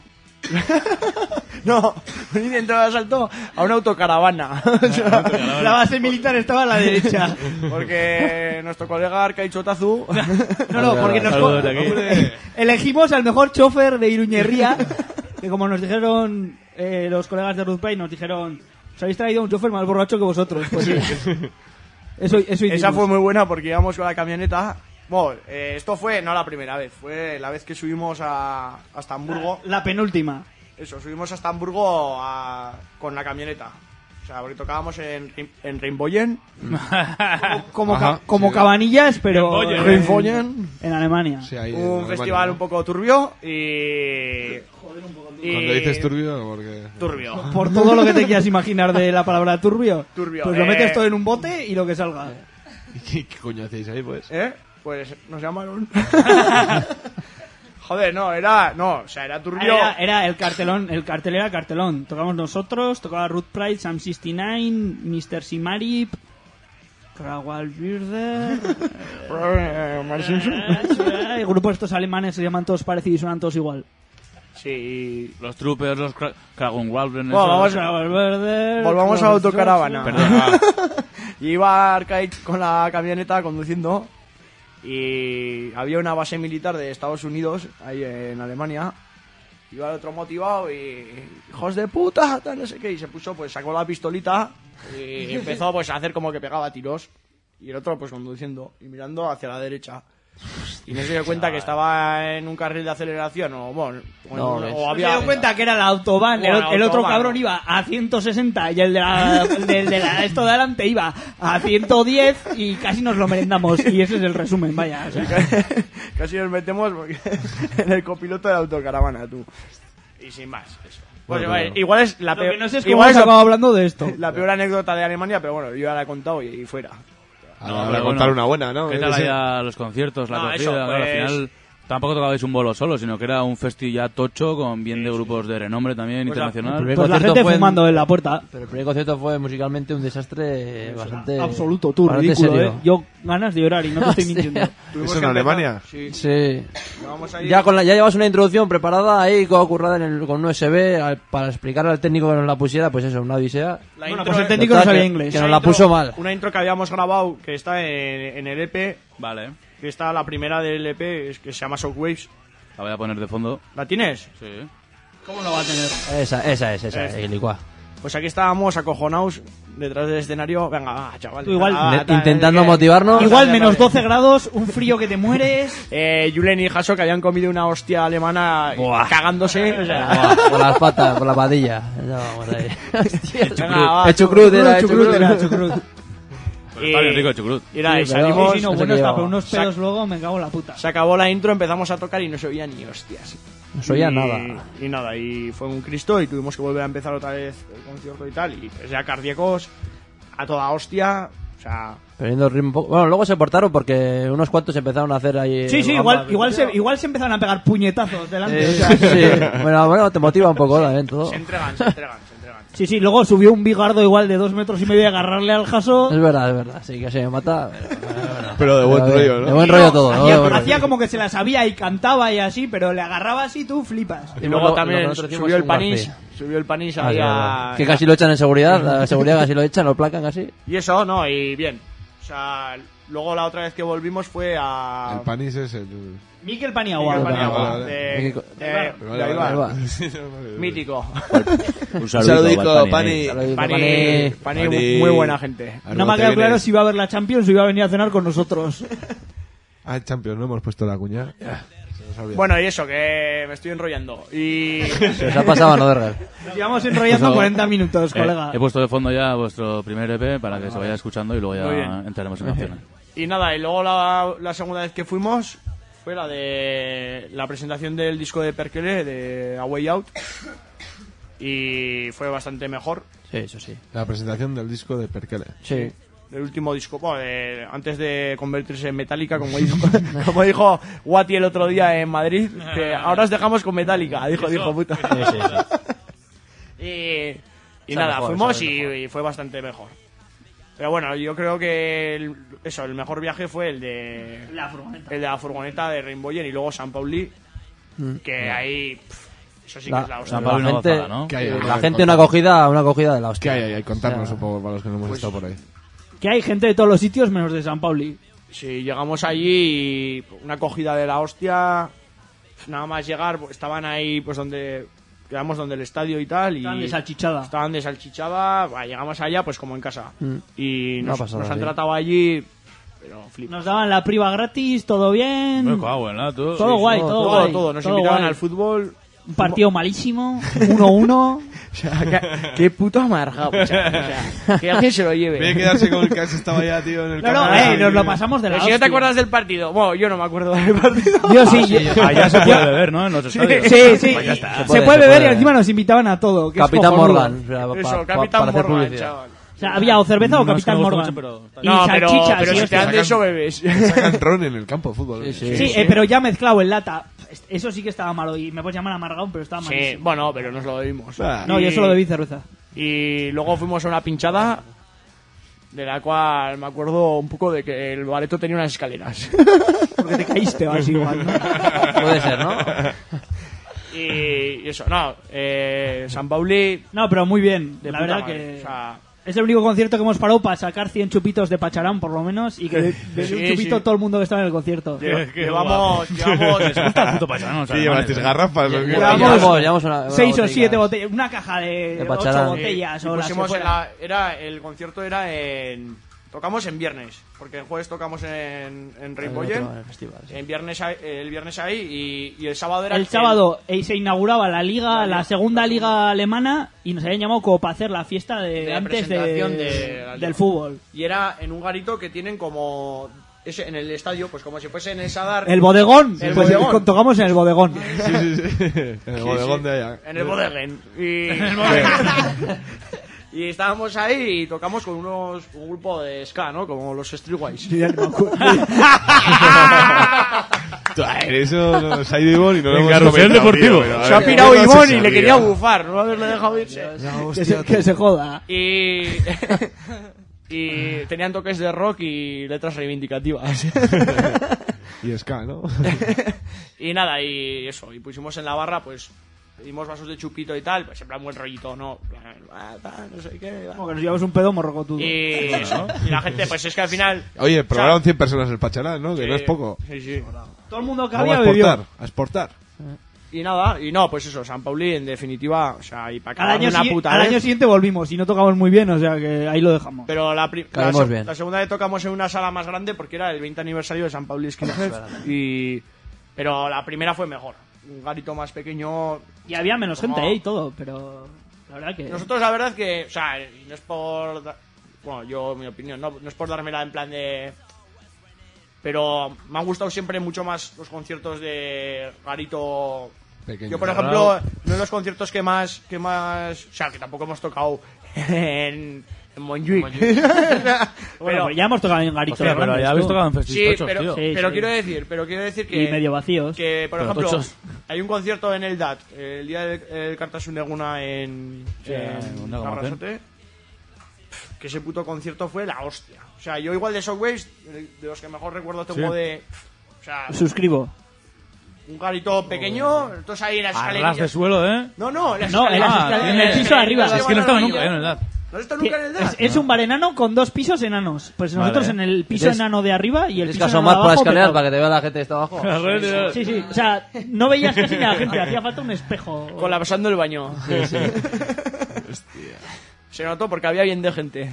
No, un intento de asalto a una autocaravana. O sea, La base militar estaba a la derecha. porque nuestro colega Arcaiz Otazu... No, porque Saludos de aquí. elegimos al mejor chofer de Iruñerría, que como nos dijeron los colegas de Ruth Pride, nos dijeron, os habéis traído un chofer más borracho que vosotros. Pues sí. Eso Esa hicimos. fue muy buena porque íbamos con la camioneta. Bueno, esto fue no la primera vez, fue la vez que subimos a Hamburgo. La penúltima. Eso, subimos a Hamburgo con la camioneta. O sea, porque tocábamos en Rheinboyen. Como Cabanillas, pero Rheinboyen. en Alemania. Sí, ahí en Un Alemania, festival ¿no? un poco turbio y... Cuando dices turbio, porque... Turbio. Por todo lo que te quieras imaginar de la palabra turbio. Turbio, Pues lo metes todo en un bote y lo que salga. ¿Qué coño hacéis ahí, pues? Pues nos llamaron. Joder, no, era turbio. Era el cartelón, el cartel era cartelón. Tocamos nosotros, tocaba Ruth Pride, Sam 69, Mr. Simarip, Krawal Birder. El grupo estos alemanes se llaman todos parecidos y suenan todos igual. Sí. Los troopers, los Kragenwalden... Bueno, Volvamos volvamos a la autocaravana. Perdón. Y iba Arcaiz con la camioneta conduciendo y había una base militar de Estados Unidos ahí en Alemania. Iba el otro motivado y hijos de puta, tal, no sé qué, y se puso, pues sacó la pistolita y empezó pues a hacer como que pegaba tiros. Y el otro pues conduciendo y mirando hacia la derecha. Y no se dio cuenta que estaba en un carril de aceleración o bueno, o había... Se dio cuenta que era la autobahn, Bueno, el otro autobahn, cabrón iba a 160 y el de esto de adelante iba a 110 y casi nos lo merendamos. Y ese es el resumen, vaya. O sea. Casi nos metemos porque en el copiloto de la autocaravana, tú. Y sin más, eso. Pues Bueno, igual es la Lo peor. que no sé es cómo igual hemos es acabado hablando de esto. la peor anécdota de Alemania, pero bueno, yo ya la he contado y fuera. Habrá contar una buena, ¿no? ¿Qué tal Ese- allá los conciertos, la No, acogida? eso, Claro, al pues, final Tampoco tocabais un bolo solo, sino que era un festi ya tocho con bien de grupos de renombre también internacional. Pues la gente fumando en la puerta. Pero el primer concierto fue musicalmente un desastre bastante... Absoluto, tú, bastante ridículo, serio. Yo ganas de llorar y no te estoy mintiendo. ¿Eso en Alemania? Sí. Vamos a ir- Ya llevas una introducción preparada ahí, currada con un USB para explicarle al técnico que nos la pusiera, pues eso, una odisea. Bueno, pues el técnico no sabía inglés. Que nos la puso mal. Una intro que habíamos grabado que está en el EP. Vale. Que está la primera del EP, que se llama Shockwaves. La voy a poner de fondo. ¿La tienes? Sí. ¿Cómo lo va a tener? Esa es, el licua. Pues aquí estábamos acojonados detrás del escenario. Venga, va, chaval. Tú igual- Intentando motivarnos. Igual menos 12 grados, un frío que te mueres. Julen y Hasso que habían comido una hostia alemana cagándose. O sea, Buah, por las patas, por la patilla. Ya vamos ahí. venga, va, El chucrut era, chucrut. Está bien rico el chucrut. Mira, y Sí, pero- salimos. Sí, no, no sé bueno qué está, llevaba. pero unos pedos luego me cago en la puta. Se acabó la intro, empezamos a tocar y no se oía ni hostias. No se oía Y- nada. Y nada, y fue un Cristo y tuvimos que volver a empezar otra vez el concierto y tal. Y pues ya cardíacos a toda hostia. O sea, Perdiendo el ritmo un poco. Bueno, luego se portaron porque unos cuantos empezaron a hacer ahí... Sí, gambas. igual se empezaron a pegar puñetazos delante. o sea. Sí. Bueno, te motiva un poco también todo. se entregan, se entregan, se entregan. Sí, luego subió un bigardo igual de 2 metros y medio a agarrarle al jaso. Es verdad. Sí, que se me mata. Pero de buen rollo, ¿no? De buen rollo todo. ¿no? De buen rollo. Hacía como que se la sabía y cantaba y así, pero le agarraba así, tú flipas. Y luego lo también que nosotros hicimos subió el un panís. García. Subió el panís Ah, ahí sí, a... verdad. Que casi lo echan en seguridad. La seguridad casi lo echan, lo placan casi. Y eso, no, y bien. O sea, luego la otra vez que volvimos fue a... El Panis es el... Miquel Paniagua. Miquel Paniagua, Vale, vale. de Aibar. Mítico. Un saludito, para el Pani. Pani, muy buena gente. No me ha quedado claro si iba a ver la Champions o iba a venir a cenar con nosotros. Ah, Champions, ¿no? Hemos puesto la cuña. Se nos ha olvidado. Bueno, y eso, que me estoy enrollando. Y... Se os ha pasado, ¿no, Dergal? Nos llevamos enrollando 40 minutos, colega. He puesto de fondo ya vuestro primer EP para que se vaya escuchando y luego Muy ya bien. entraremos en canciones. Y nada, y luego la segunda vez que fuimos fue la de la presentación del disco de Perkele, de A Way Out. Y fue bastante mejor. Sí, eso sí. La presentación del disco de Perkele. Sí. El último disco, bueno, antes de convertirse en Metallica, como dijo Wati el otro día en Madrid, que ahora os dejamos con Metallica, dijo puta. Y nada, mejor, fuimos sabe mejor. y fue bastante mejor. Pero bueno, yo creo que el mejor viaje fue el de la furgoneta de Rainbow y luego San Pauli, que ahí eso sí que es la hostia. San Pablo La no gente, gozada, ¿no? ¿Qué hay ahí? la gente una acogida de la hostia. ¿Qué hay ahí? Contarnos O sea, un poco para los que no hemos estado por ahí. Que hay gente de todos los sitios menos de San Pauli. Sí, llegamos allí y una acogida de la hostia. Nada más llegar, pues, estaban ahí pues donde quedamos donde el estadio y tal. Y Estaban de salchichada. Estaban de salchichada. Bah, llegamos allá pues como en casa. Y Una nos pasada, han sí. tratado allí, pero flipa. Nos daban la priva gratis, todo bien. Me cago en la, tú. Todo Sí, guay, sí. todo guay. Todo. Nos todo invitaban guay. al fútbol. Un partido malísimo, 1-1. O sea, qué puto amargado. O sea, que alguien se lo lleve. Voy a quedarse con el que estaba ya, tío, en el No, nos lo pasamos de la Pero si no te hostia. acuerdas del partido. Bueno, yo no me acuerdo del partido. Yo sí. Allá se puede beber, ¿no? En los estadios. Sí. Pues ya está. Se puede beber y encima nos invitaban a todo. Que es Capitán cojonudo. Morgan. O sea, Eso, para Capitán hacer Morgan, publicidad. chaval. O sea, había o cerveza o No es que Capitán me guste Morgan. mucho, pero está Y No, salchichas. pero y si te hostias. dan de eso bebes. Sacan ron en el campo de fútbol. Sí, pero ya mezclado en lata. Eso sí que estaba malo. Y me puedes llamar amargado, pero estaba Sí, malísimo. bueno, pero nos lo bebimos. No, yo solo bebí cerveza. Y luego fuimos a una pinchada de la cual me acuerdo un poco de que el bareto tenía unas escaleras. Porque te caíste o así igual, ¿no? Puede ser, ¿no? Y eso, no. San Pauli, No, pero muy bien. de La puta verdad madre. que O sea, es el único concierto que hemos parado para sacar 100 chupitos de Pacharán, por lo menos. Y que de Sí, un chupito sí. todo el mundo que estaba en el concierto. llevamos Les gusta el puto pachano, ¿Qué llevasteis garrafas? ¿O qué? Llevamos una 6 o botellas. 7 botellas. Una caja de De 8 Pacharán. botellas. y O las que pusimos fueran. el concierto era en... Tocamos en viernes, porque el jueves tocamos en Rainbowen. En el festival, sí. El viernes ahí y el sábado era... El sábado se inauguraba la liga, la segunda liga alemana, y nos habían llamado como para hacer la fiesta de antes presentación de la liga. del fútbol. Y era en un garito que tienen como... en el estadio, pues como si fuese en el Sadar. El bodegón. El Pues bodegón. tocamos en el bodegón. En el bodegón de allá. En el bodegón. Y estábamos ahí y tocamos con un grupo de ska, ¿no? Como los Streetwise. Todo Eso nos ha ido Ivón y no lo En hemos carrusel comentado, deportivo. tío, pero a Se ha ver, pirado no Ivón se y le sabía. quería bufar, no haberle dejado irse. Que se joda. Y tenían toques de rock y letras reivindicativas. Y ska, ¿no? Y nada, y eso, y pusimos en la barra, pues pedimos vasos de chupito y tal, pues en plan buen rollito, ¿no? No sé qué. Como que nos llevamos un pedo morrocotudo. Y eso, y la gente, pues es que al final... Oye, o sea, probaron 100 personas el Pacharán, ¿no? Que sí, no es poco. Sí, sí. Todo el mundo que Vamos había a bebió. exportar, a exportar. Y nada, y no, pues eso, San Pauli en definitiva, o sea, y para Al cagarme año, una puta al vez. año siguiente volvimos y no tocamos muy bien, o sea que ahí lo dejamos. Pero la Caemos bien. segunda vez tocamos en una sala más grande porque era el 20 aniversario de San Pauli Skinhead. Pero la primera fue mejor. Un garito más pequeño. Y había menos como- gente, y todo, pero la verdad que... Nosotros la verdad que, o sea, y no es por... Bueno, yo, mi opinión, no es por dármela en plan de... Pero me han gustado siempre mucho más los conciertos de garito... Pequeño. Yo, por ejemplo, uno de los conciertos que más... O sea, que tampoco hemos tocado en Montjuic. Bueno, pues ya hemos tocado en garitos Hostia, pero grandes, ya habéis tú. tocado en Sí, festistochos, pero, tío. Sí, pero sí. quiero decir que... Y medio vacíos. Que, por Pero ejemplo, tochos. hay un concierto en el DAT, el día del Cartasun Eguna en una Gamazen. Arrasate, que ese puto concierto fue la hostia. O sea, yo igual de Shockwaves, de los que mejor recuerdo tengo Sí. de... O sea, Suscribo. un garito pequeño, entonces ahí en las A ras de escaleras... suelo, ¿eh? No, en las No, en las escaleras. en el piso de arriba. Es que no estaba nunca en el edad. ¿No has estado nunca en el DAT? Es un bar enano con 2 pisos enanos. Pues nosotros Vale. en el piso Tienes- enano de arriba y el Tienes piso que enano asomar de por las abajo escaleras petado. para que te vea la gente que está abajo. Sí, sí. O sea, no veías casi ni a la gente, hacía falta un espejo. Colapsando el baño. Se notó porque había bien de gente.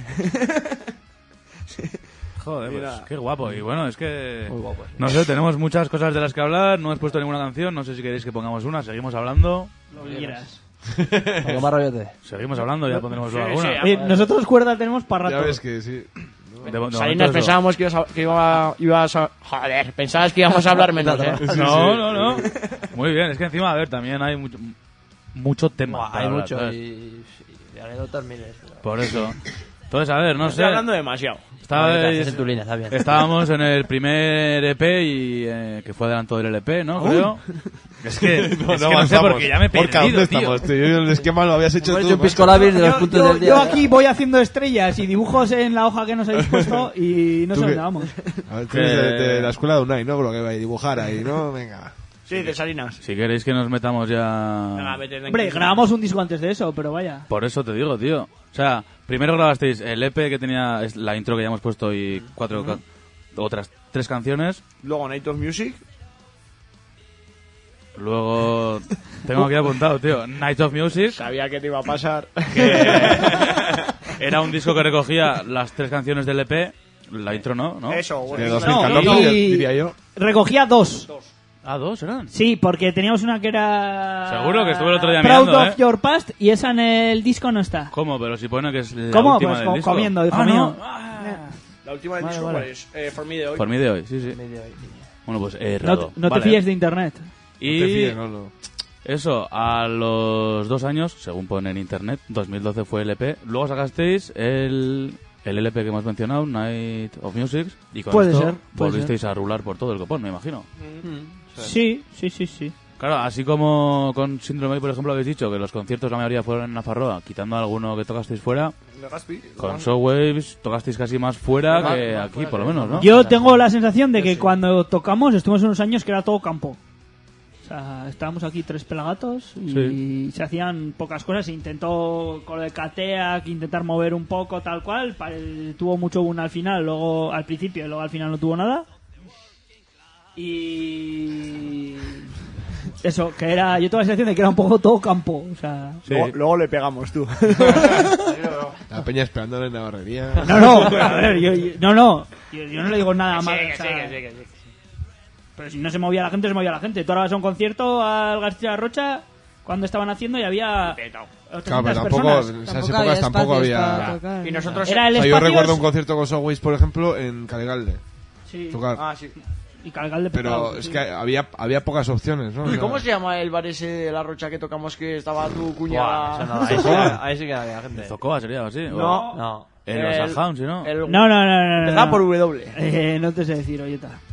Joder, pues Mira. qué guapo. Y bueno, es que... Muy guapo. No sé, tenemos muchas cosas de las que hablar. No he puesto ninguna canción. No sé si queréis que pongamos una. Seguimos hablando. Lo que quieras. Para más rollote. Seguimos hablando, ya pondremos Sí, alguna. sí, Oye, nosotros cuerda tenemos para Ya rato. ves que sí. De momento Salinas, eso. pensábamos que ibas a... Joder, pensabas que íbamos a hablar menos, ¿eh? No. Muy bien, es que encima, a ver, también hay mucho tema. Buah, para hay hablar, mucho ¿sabes? y anécdotas miles. Por eso. Entonces, a ver, no sé. Estoy hablando demasiado. Estás en tu línea, está bien. Estábamos en el primer EP y que fue adelanto del LP, ¿no? Creo. Es que no sé avanzamos. porque ya me he Porca, perdido, ¿dónde tío. estamos, tío? El esquema lo habías hecho Hemos tú. hecho un macho. pisco labis de los puntos del día. Yo aquí voy haciendo estrellas y dibujos en la hoja que nos habéis puesto y no sé ¿Tú qué? dónde vamos. A ver, tú eres de la escuela de Unai, ¿no? Con lo que va a dibujar ahí, ¿no? Venga. Sí, de Salinas. Si queréis que nos metamos ya... Venga, vete, Hombre, grabamos un disco antes de eso, pero vaya. Por eso te digo, tío. O sea, primero grabasteis el EP que tenía es la intro que ya hemos puesto y otras 3 canciones. Luego Night of Music. Luego tengo aquí apuntado, tío, Night of Music. Sabía que te iba a pasar. Que era un disco que recogía las 3 canciones del EP. La intro no. Eso, bueno. De No, 2014, y- diría yo. Recogía 2. Ah, 2 eran. Sí, porque teníamos una que era... Seguro que estuve el otro día Proud mirando, of Your Past y esa en el disco no está. ¿Cómo? Pero si pone que es la ¿Cómo? última Pues del disco. comiendo, hijo Ah, mío. no. La última del Vale, disco, vale. ¿cuál es? For Me de hoy. Por mí de hoy, sí. Bueno, pues he errado. No te Vale. fíes de internet. Y No te fíes, no. eso, a los 2 años, según pone en internet, 2012 fue el EP. Luego sacasteis el LP que hemos mencionado, Night of Music, y con Puede esto ser, puede volvisteis a rular por todo el copón, me imagino. Sí. Claro, así como con Síndrome, por ejemplo, habéis dicho que los conciertos la mayoría fueron en Nafarroa, quitando alguno que tocasteis fuera, Legazpi. con Showwaves tocasteis casi más fuera que aquí, por lo menos, ¿no? Yo tengo la sensación de que cuando tocamos estuvimos unos años que era todo campo. O sea, estábamos aquí 3 pelagatos y se hacían pocas cosas. Se intentó con lo de Katea, que intentar mover un poco, tal cual. Tuvo mucho boom al final, luego al principio, y luego al final no tuvo nada. Y... Eso, que era... Yo tengo la sensación de que era un poco todo campo. O sea... Sí. Luego le pegamos, tú. La peña esperándole en la barrería. No, a ver, yo no le digo nada más. Que o sea, sí. Pero si no se movía la gente, se movía la gente. Tú ahora vas a un concierto al García Rocha cuando estaban haciendo y había Claro, 800 pero tampoco, personas. en esas épocas tampoco había... Y nosotros... Era el O sea, yo espacio recuerdo un concierto con Showwaves, por ejemplo, en Calegalde. Sí. Tocar. Ah, sí. Y Calgalde Pero petado, es sí. que había pocas opciones, ¿no? O ¿Y sea, cómo se llama el bar ese de La Rocha que tocamos que estaba tu cuñada? Buah, eso no, ahí sí que había gente. Zocoa sería así. No. En los Alhounds, ¿no? No. Empezaba por W. No te sé decir, Oyeta.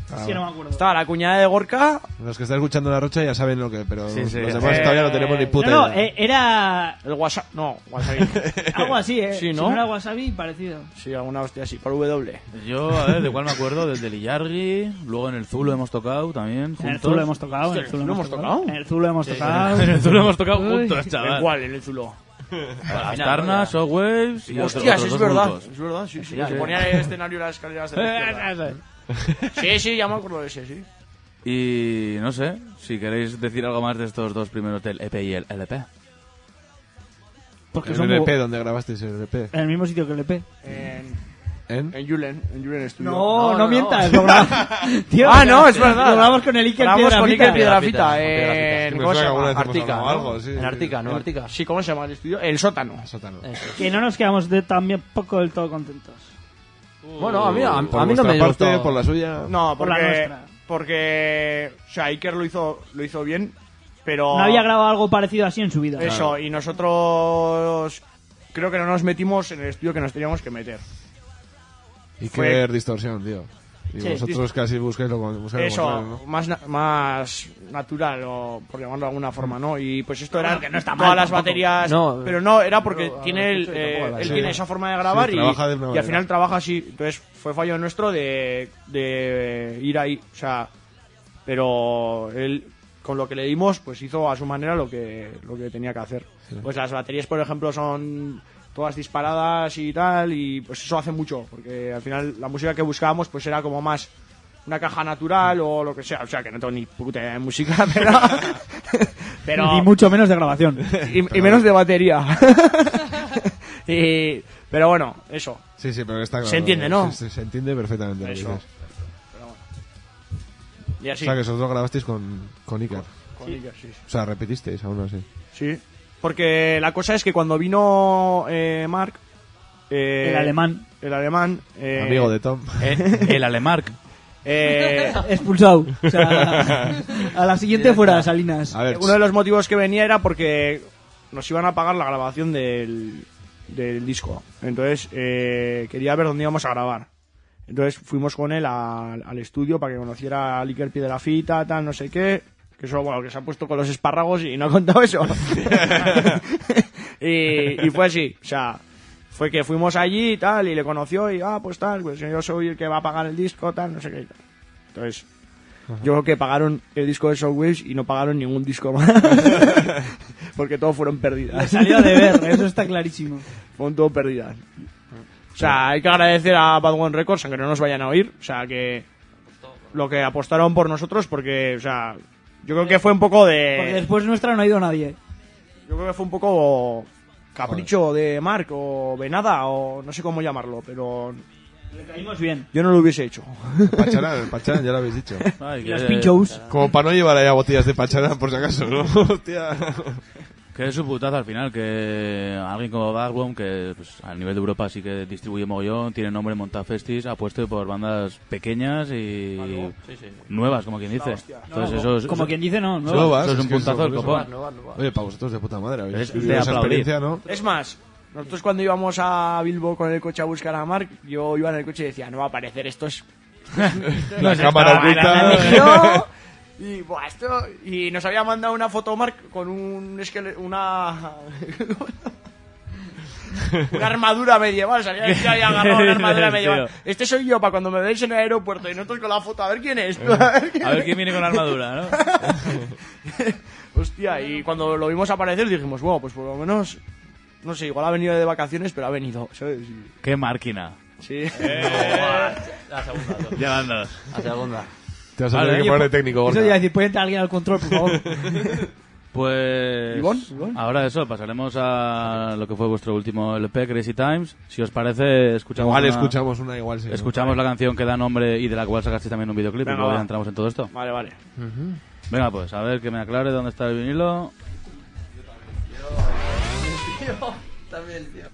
Sí, no me acuerdo. Estaba la cuñada de Gorka. Los que están escuchando La Rocha ya saben lo que, pero Sí, los sí. demás todavía no tenemos ni puta No, idea. era El WhatsApp. No, WhatsApp. algo así, ¿eh? Sí, Si ¿no? no era wasabi, parecido. Sí, alguna hostia así, por W. Yo, a ver, de cuál me acuerdo, desde Lillargi, luego en el Zulo hemos tocado también, En el juntos. Zulo hemos tocado, en el Hostia, Zulo ¿no hemos tocado? En el Zulo hemos tocado. En el Zulo hemos tocado Uy. juntos, ¿En chaval. cuál? En el Zulo. Las Tarnas, Shockwaves y Hostias, otros es dos verdad. grupos. Es verdad, sí, sí. Sí, Se sí. ponía el escenario y las escaleras de la izquierda. Sí, sí, ya me acuerdo de ese, sí. Y no sé, si queréis decir algo más de estos dos primeros, del EP y el LP. Porque ¿En son el muy- EP? ¿Dónde grabasteis el EP? En el mismo sitio que el EP. En Julen Studio. No mientas, lo grabamos. Tío, Ah, no, es verdad. Lo grabamos con el Iker Grabamos con Iker Piedrafita. Piedrafita. Que me ¿Cómo se suena que alguna llama? vez hemos Artica, hablado ¿no? algo, sí. En Artica, ¿no? Artica. Sí, ¿cómo se llama el estudio? El Sótano. Que no nos quedamos también poco del todo contentos. Bueno, a mí no vuestra me parte, gustó. por la suya. No, Por la nuestra. porque o sea, Iker lo hizo bien, pero No había grabado algo parecido así en su vida. eso, y nosotros creo que no nos metimos en el estudio que nos teníamos que meter. Y Fue- qué distorsión, tío. Y Sí, vosotros casi buscáis lo contrario, Eso, ¿no? más natural, o por llamarlo de alguna forma, ¿no? Y pues esto era que no está mal todas las tampoco. baterías, No, pero no, era porque pero, tiene él, tampoco la él sí. tiene esa forma de grabar Sí, y, trabaja de una y al manera. final trabaja así. Entonces fue fallo nuestro de ir ahí, o sea, pero él con lo que le dimos pues hizo a su manera lo que tenía que hacer. Pues las baterías, por ejemplo, son todas disparadas y tal, y pues eso hace mucho, porque al final la música que buscábamos pues era como más una caja natural o lo que sea, o sea que no tengo ni puta idea de música, pero Ni mucho menos de grabación. y menos de batería. Pero bueno, eso. Sí, sí, pero está claro. Se entiende, ¿no? Se entiende perfectamente lo que Eso. dices. Y así. O sea, que vosotros grabasteis con Iker. Con Iker, sí. O sea, repetisteis aún así. Sí. Porque la cosa es que cuando vino Mark... El alemán. El alemán... Amigo de Tom. El Alemark. Expulsado. O sea, a la siguiente fuera, Salinas. A ver, Uno de los motivos que venía era porque nos iban a pagar la grabación del disco. Entonces quería ver dónde íbamos a grabar. Entonces fuimos con él al estudio para que conociera a Iker Piedrafita, tal, no sé qué. Que eso, bueno, que se ha puesto con los espárragos y no ha contado eso. y fue así, o sea, fue que fuimos allí y tal, y le conoció y, pues tal, pues yo soy el que va a pagar el disco, tal, no sé qué. Entonces, yo creo que pagaron el disco de Shockwaves y no pagaron ningún disco más. Porque todos fueron pérdidas. Le salió de ver, eso está clarísimo. Fueron todo pérdidas. O sea, hay que agradecer a Bad One Records, aunque no nos vayan a oír. O sea, que lo que apostaron por nosotros, porque, o sea, yo creo que fue un poco Porque de... después nuestra no ha ido nadie. Yo creo que fue un poco capricho de Mark o Venada o no sé cómo llamarlo, pero Le caímos bien. yo no lo hubiese hecho. Pacharán, ya lo habéis dicho. Ay, Y los pinchos. Como para no llevar allá botellas de Pacharán, por si acaso, ¿no? Hostia. Que es su putazo al final, que alguien como Backwom, que pues, a nivel de Europa sí que distribuye mogollón, tiene nombre en Montafestis, apueste por bandas pequeñas y nuevas, como quien dice. Entonces eso es, Como quien dice, no. Nuevas, eso es un es que puntazo eso, del por eso. copón. Oye, para vosotros de puta madre. Habéis Es de vivido esa aplaudir. experiencia, ¿no? Es más, nosotros cuando íbamos a Bilbo con el coche a buscar a Mark, yo iba en el coche y decía, no va a aparecer, esto es... La cámara oculta. Y, buah, y nos había mandado una foto Mark con un una armadura medieval. Salía que había agarrado una armadura medieval. Este soy yo para cuando me veis en el aeropuerto y nosotros con la foto. A ver quién es. A ver quién viene con armadura, ¿no? Hostia, y cuando lo vimos aparecer dijimos, bueno, pues por lo menos, no sé, igual ha venido de vacaciones, pero ha venido, ¿sabes? ¡Qué máquina! Sí. La segunda. Ya andas. La segunda. Te vas a tener que poner de técnico, Eso Gorka. iba a decir, puede entrar alguien al control, por favor. Pues ¿Ivonne? ahora eso, pasaremos a lo que fue vuestro último LP, Crazy Times. Si os parece, escuchamos Igual una- escuchamos una, igual sí. ¿no? escuchamos la canción que da nombre y de la cual sacaste también un videoclip. Venga, y luego va. ya entramos en todo esto. Vale, vale. Venga, pues, a ver que me aclare dónde está el vinilo. También, tío.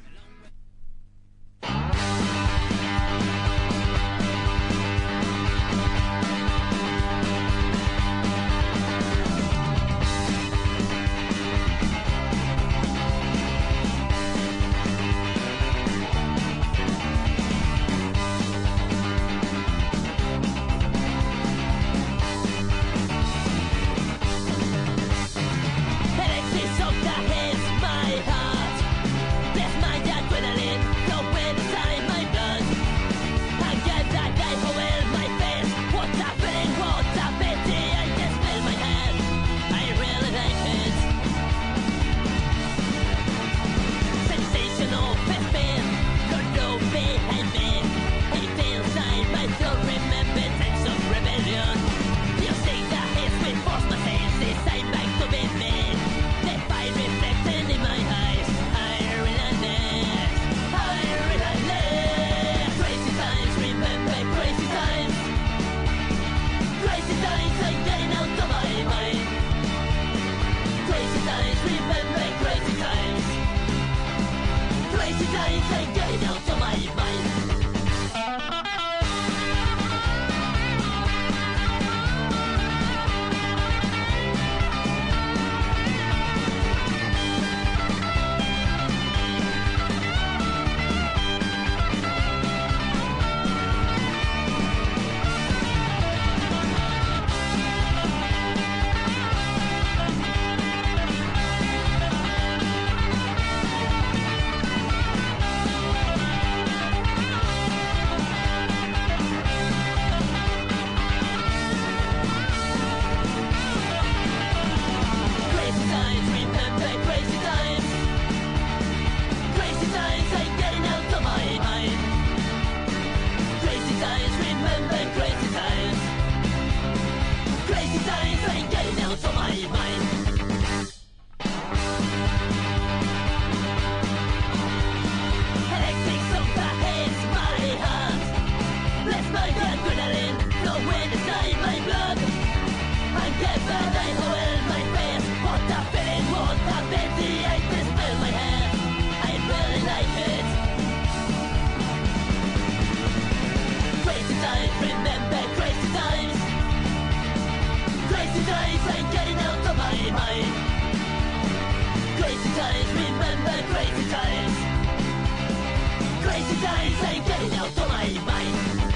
remember crazy times. Crazy times ain't getting out of my mind.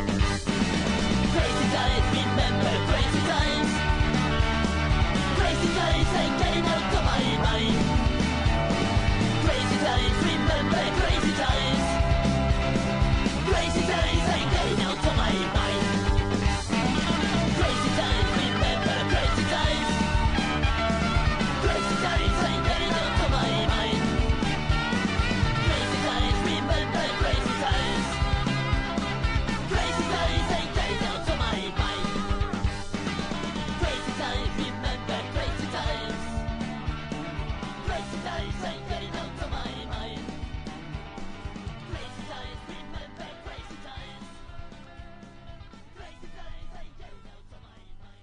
Crazy times, remember crazy times. Crazy times ain't getting out of my mind. Crazy times, remember crazy times. Crazy times ain't getting out of my mind. Crazy times, remember crazy times. Crazy times ain't getting out of my mind. Crazy times, remember crazy times. Crazy times ain't getting out of my mind. Crazy times, remember crazy times. Crazy times ain't getting out of my mind. Crazy times, remember crazy times. Crazy times ain't getting out of my mind.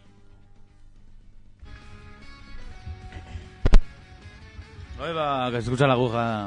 Ahí va, que se escucha la aguja.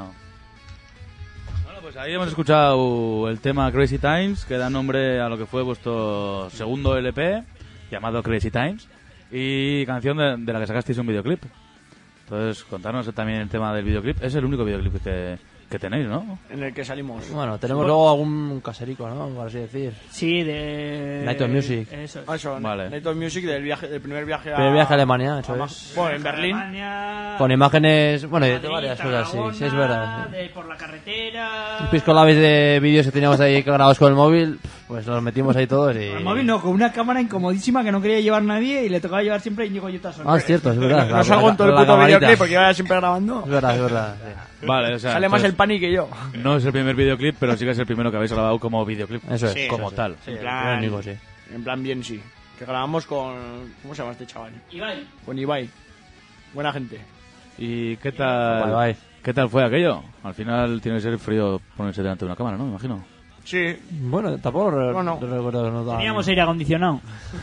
Bueno, pues ahí hemos escuchado el tema Crazy Times, que da nombre a lo que fue vuestro segundo LP, llamado Crazy Times, y canción de la que sacasteis un videoclip. Entonces, contarnos también el tema del videoclip. Es el único videoclip que tenéis, ¿no? En el que salimos. Bueno, tenemos luego algún caserico, ¿no? Por así decir. Sí, de... Night of Music. Eso. Eso, Vale. Night of Music del primer viaje Primer viaje a Alemania, eso es. Bueno, en Berlín. Alemania, Con imágenes, bueno, de Madrid, varias cosas, sí, Tarragona, sí, es verdad. Sí. por la carretera... Un pisco labis de vídeos que teníamos ahí grabados con el móvil, pues los metimos ahí todos y... El móvil no, con una cámara incomodísima que no quería llevar nadie y le tocaba llevar siempre a Íñigo Yuta solo. Ah, es cierto, es verdad. No salgo en todo el puto videoclip porque iba siempre grabando. Es verdad, sí. Vale, o sea, Sale más entonces, el Pani que yo. no es el primer videoclip, pero sí que es el primero que habéis grabado como videoclip. Eso es. Sí, como eso sí. tal. Sí, En el plan, primer único, sí. En plan bien, sí. Que grabamos con... ¿Cómo se llama este chaval? Ibai. Con Ibai. Buena gente. ¿Y qué tal? Bye. ¿Qué tal fue aquello? Al final tiene que ser frío ponerse delante de una cámara, ¿no? Me imagino. Sí. Bueno, tampoco Bueno. recuerdo que nos daban... Teníamos aire acondicionado.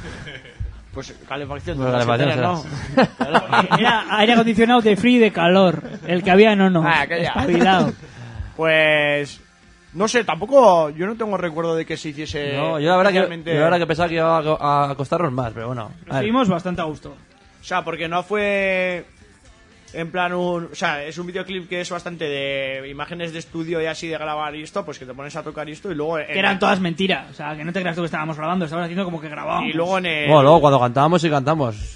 Pues calefacción. Pues calefacción, ¿no? Era aire acondicionado de frío y de calor. El que había en Ono. Ah, que ya. Espabilado. Pues... No sé, tampoco... Yo no tengo recuerdo de que se hiciese... No, yo la verdad especialmente- que pensaba que iba a costarnos más, pero bueno. a ver. Estuvimos bastante a gusto. O sea, porque no fue... En plan un... O sea, es un videoclip que es bastante de imágenes de estudio y así de grabar y esto, pues que te pones a tocar esto y luego... Que eran todas mentiras. O sea, que no te creas tú que estábamos grabando. Estábamos haciendo como que grabábamos. Y luego en el... Bueno, luego cuando cantábamos sí cantamos.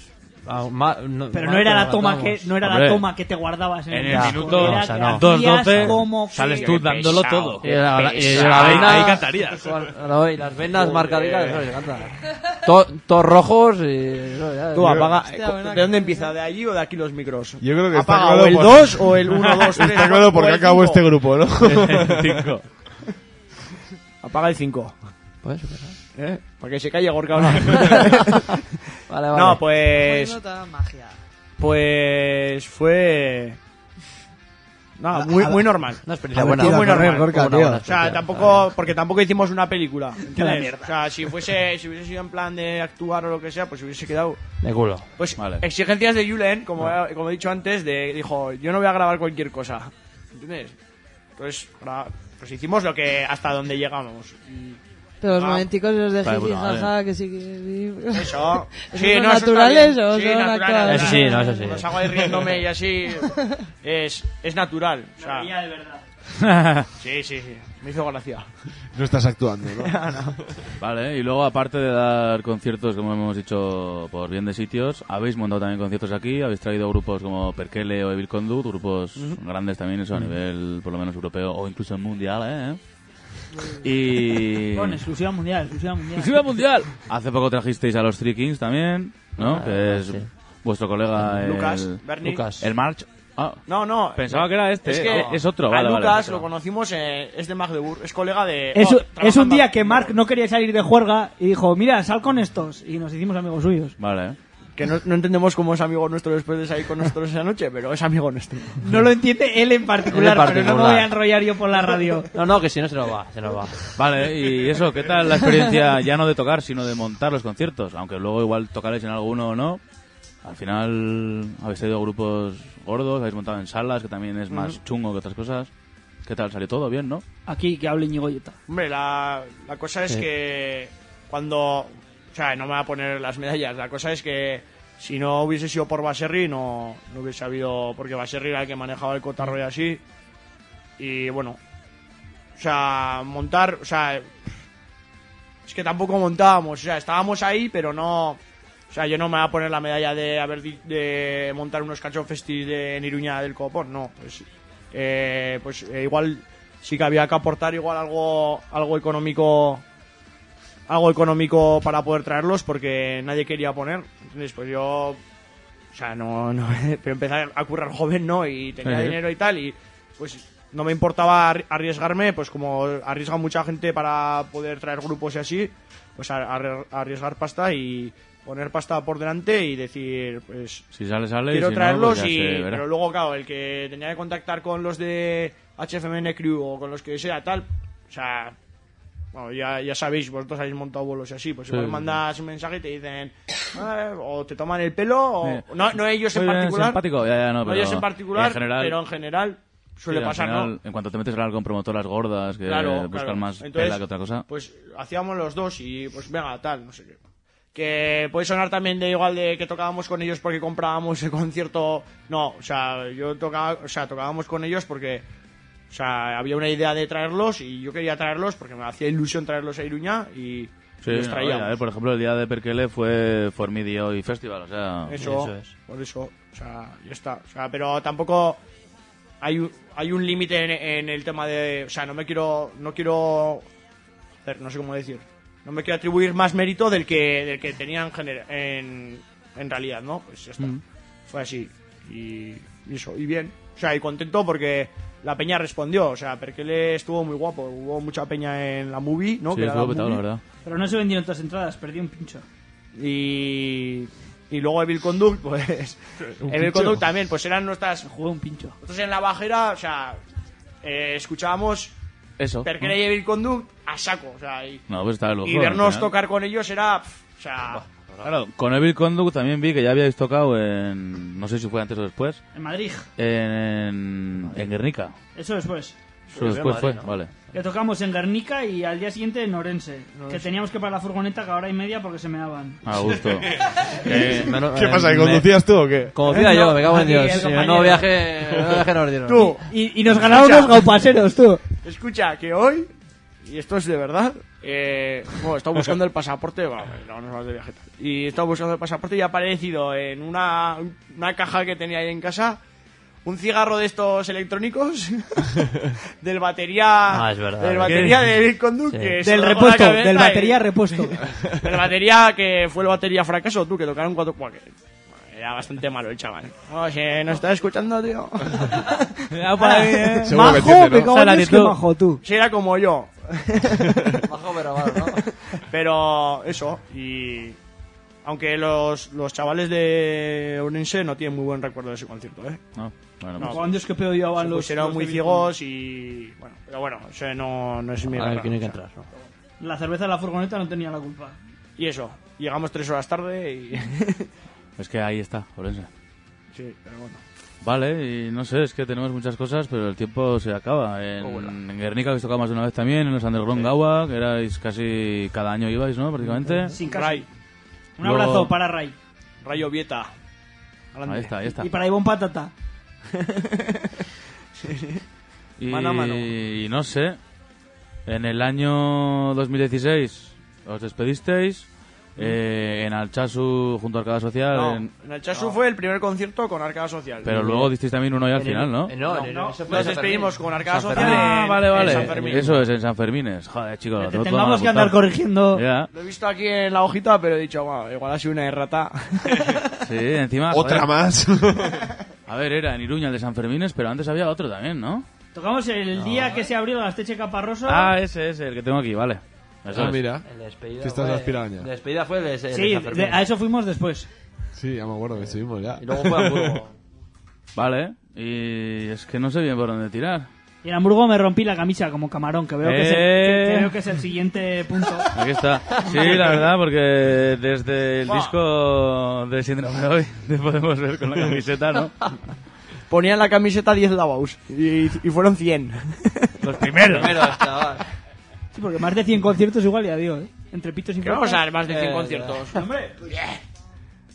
Pero no era la toma cantamos. que no era Hombre, la toma que te guardabas en En el el disco. minuto Era o sea, que no. hacías 2:12 como sales que- tú dándolo pesado. todo. Y la Ahí vena... cantarías. Y las venas marcaditas, eso se canta. Todos rojos y... eso ya, Tú apaga... Hostia, buena ¿De dónde empieza? ¿De allí o de aquí los micros? Yo creo que está Apaga claro o el por- 2 o el 1, 2, 3. Está claro por qué acabó este grupo, ¿no? 5. Apaga el 5. Pues, Para que se calle Gorka ahora. vale. No, pues... Nota magia. Pues fue... No, muy normal. Una experiencia A ver, buena. tira, muy correr, normal. Gorka, Una tío. buena O sea, experiencia. tampoco... Porque tampoco hicimos una película. ¿entiendes? la mierda. O sea, si hubiese sido en plan de actuar o lo que sea, pues hubiese quedado... De culo. Pues Vale. exigencias de Julen, como he dicho antes, dijo, yo no voy a grabar cualquier cosa. ¿Entiendes? Entonces, pues hicimos lo que... Hasta donde llegamos. Y Pero los Ah. momenticos los de Vale, jiji, puta madre. jaja, que sí que... Eso. ¿Esos Sí, son no, eso está naturales bien. o Sí, son naturales. actuados? Eso sí, no, eso sí. Cuando salgo ahí riéndome y así es natural. O sea, Reía de verdad. sí. Me hizo gracia. No estás actuando, ¿no? Vale, y luego aparte de dar conciertos, como hemos dicho, por bien de sitios, habéis montado también conciertos aquí, habéis traído grupos como Perkele o Evil Conduct, grupos grandes también, eso a nivel por lo menos europeo o incluso mundial, Y... Con exclusiva mundial. ¡Exclusiva mundial! Hace poco trajisteis a los Three Kings también, ¿no? Que es sí. vuestro colega Lucas, Bernie. Lucas. el March. Ah, No. pensaba que era este, Es que es otro. a Vale, vale, Lucas otro. lo conocimos, es de Magdeburg, es colega de... Es un trabajando- día que Mark no quería salir de juerga y dijo, mira, sal con estos. Y nos hicimos amigos suyos. Vale. Que no entendemos cómo es amigo nuestro después de salir con nosotros esa noche, pero es amigo nuestro. No lo entiende él en particular, Él en pero no me particular. voy a enrollar yo por la radio. No, que si no se nos va. Vale, y eso, ¿qué tal la experiencia ya no de tocar, sino de montar los conciertos? Aunque luego igual tocaréis en alguno o no. Al final habéis tenido grupos gordos, habéis montado en salas, que también es más chungo que otras cosas. ¿Qué tal? ¿Salió todo bien, no? Aquí que hable Íñigo Yuta. Hombre, la cosa es Sí. que cuando... O sea, no me voy a poner las medallas. La cosa es que si no hubiese sido por Baserri no hubiese habido, porque Baserri era el que manejaba el cotarro y así. Y bueno, o sea, montar, o sea, es que tampoco montábamos, o sea, estábamos ahí, pero no, o sea, yo no me voy a poner la medalla de montar unos Cacho Festis en Iruña del Copón, no, pues igual sí que había que aportar igual algo económico para poder traerlos, porque nadie quería poner. Entonces pues yo, o sea, no pero empecé a currar joven, ¿no? Y tenía dinero y tal, y pues no me importaba arriesgarme, pues como arriesga mucha gente para poder traer grupos y así, pues arriesgar pasta y poner pasta por delante y decir, pues si sale, quiero si traerlos, no, pues pero luego, claro, el que tenía que contactar con los de HFMN Crew o con los que sea tal, o sea, bueno, ya sabéis, vosotros habéis montado bolos y así, pues igual mandas un mensaje y te dicen o te toman el pelo, o no ellos en particular, no ellos en particular, pero en general suele pasar, general, ¿no? En cuanto te metes con promotoras gordas que buscan más pela que otra cosa. Pues hacíamos los dos y pues venga, tal, no sé qué. Que puede sonar también de igual de que tocábamos con ellos porque comprábamos el concierto. No, o sea, tocábamos con ellos porque, o sea, había una idea de traerlos y yo quería traerlos porque me hacía ilusión traerlos a Iruña y los traíamos. A ver, por ejemplo, el día de Perkele fue Formidio y Festival, o sea... Eso es. Por eso, o sea, ya está. O sea, pero tampoco hay un límite en el tema de... O sea, no quiero... A ver, no sé cómo decir. No me quiero atribuir más mérito del que tenían en realidad, ¿no? Pues ya está. Fue así. Y eso, y bien. O sea, y contento porque la peña respondió. O sea, Perkele estuvo muy guapo. Hubo mucha peña en la movie, ¿no? Sí, que estuvo petado, la verdad. Pero no se vendieron todas las entradas, perdí un pincho. Y luego Evil Conduct, pues... Evil Conduct también, pues eran nuestras... Jugué un pincho. Nosotros en la bajera, o sea, escuchábamos... Eso. Perkele y Evil Conduct a saco, o sea, y pues está el ojo, y vernos tocar con ellos era... o sea... Claro, con Evil Conduct también vi que ya habíais tocado en... No sé si fue antes o después. En Madrid. En Guernica. Eso después. Eso después fue, ¿no? Vale. Que tocamos en Guernica y al día siguiente en Orense. Que teníamos que parar la furgoneta cada hora y media porque se meaban. A gusto. ¿Qué pasa? ¿Que conducías tú o qué? Conducía yo, me cago en Dios. Si no viaje nos dieron. Tú. Y nos ganaron los gaupaseros, tú. Escucha, que hoy, y esto es de verdad, bueno, he estado buscando el pasaporte, bueno, no nos vamos de viaje tal. Y he estado buscando el pasaporte y ha aparecido en una caja que tenía ahí en casa un cigarro de estos electrónicos del batería es verdad, del batería de Evil Conduct, sí. que Del repuesto, del batería repuesto. Del batería que fue el batería fracaso, tú, que tocaron 4... Bueno, era bastante malo el chaval. No, si nos está escuchando, tío. Majo, me cago en Dios, que majo, tú. Si era como yo. Majo, pero malo, ¿no? Pero eso, y... Aunque los chavales de Orense no tienen muy buen recuerdo de ese concierto, ¿eh? No, bueno, no, Juan Dios, que pedo llevaban los... Pusieron muy ciegos y... Bueno, pero bueno, eso no es mi regla, que no hay que o sea. entrar, ¿no? La cerveza de la furgoneta no tenía la culpa. Y eso, llegamos 3 horas tarde y... Es que ahí está, Orense. Sí, pero bueno. Vale, y no sé, es que tenemos muchas cosas, pero el tiempo se acaba. En Guernica habéis tocado más de una vez también, en los Underground Gaua, que erais casi cada año ibais, ¿no? Prácticamente. Sin Ray. Un abrazo para Ray. Rayo Vieta. Ahí está. Y para Ivonne Patata. Mano a mano. Y no sé, en el año 2016 os despedisteis. En Alchazu junto a Arcada Social. No, en Alchazu fue el primer concierto con Arcada Social. Pero luego disteis también uno ya al final, ¿no? No, nos despedimos con Arcada Social. Vale. En San Fermín. Eso es, en San Fermines. Joder, chicos. Tengamos que andar corrigiendo. Ya. Lo he visto aquí en la hojita, pero he dicho, wow, igual ha sido una errata. Sí, encima. Otra más. A ver, era en Iruña el de San Fermines, pero antes había otro también, ¿no? Tocamos el día que se abrió el Gasteche Caparroso. Ah, ese es el que tengo aquí, vale. Eso es. Mira. El de despedida Fiestas de las Pirañas. De despedida fue el de sí, San Fermín. a eso fuimos después. Sí, ya me acuerdo que estuvimos ya. Y luego fue a Hamburgo. Vale, y es que no sé bien por dónde tirar. Y en Hamburgo me rompí la camisa como camarón, que veo, que es el siguiente punto. Aquí está. Sí, la verdad, porque desde el disco de Síndrome de hoy te podemos ver con la camiseta, ¿no? Ponían la camiseta 10 lavabos y fueron 100. Los primeros. Chaval. Sí, porque más de 100 conciertos igual ya digo, ¿eh? Entre pitos y ¿Qué vamos a ver más de 100 conciertos? Hombre,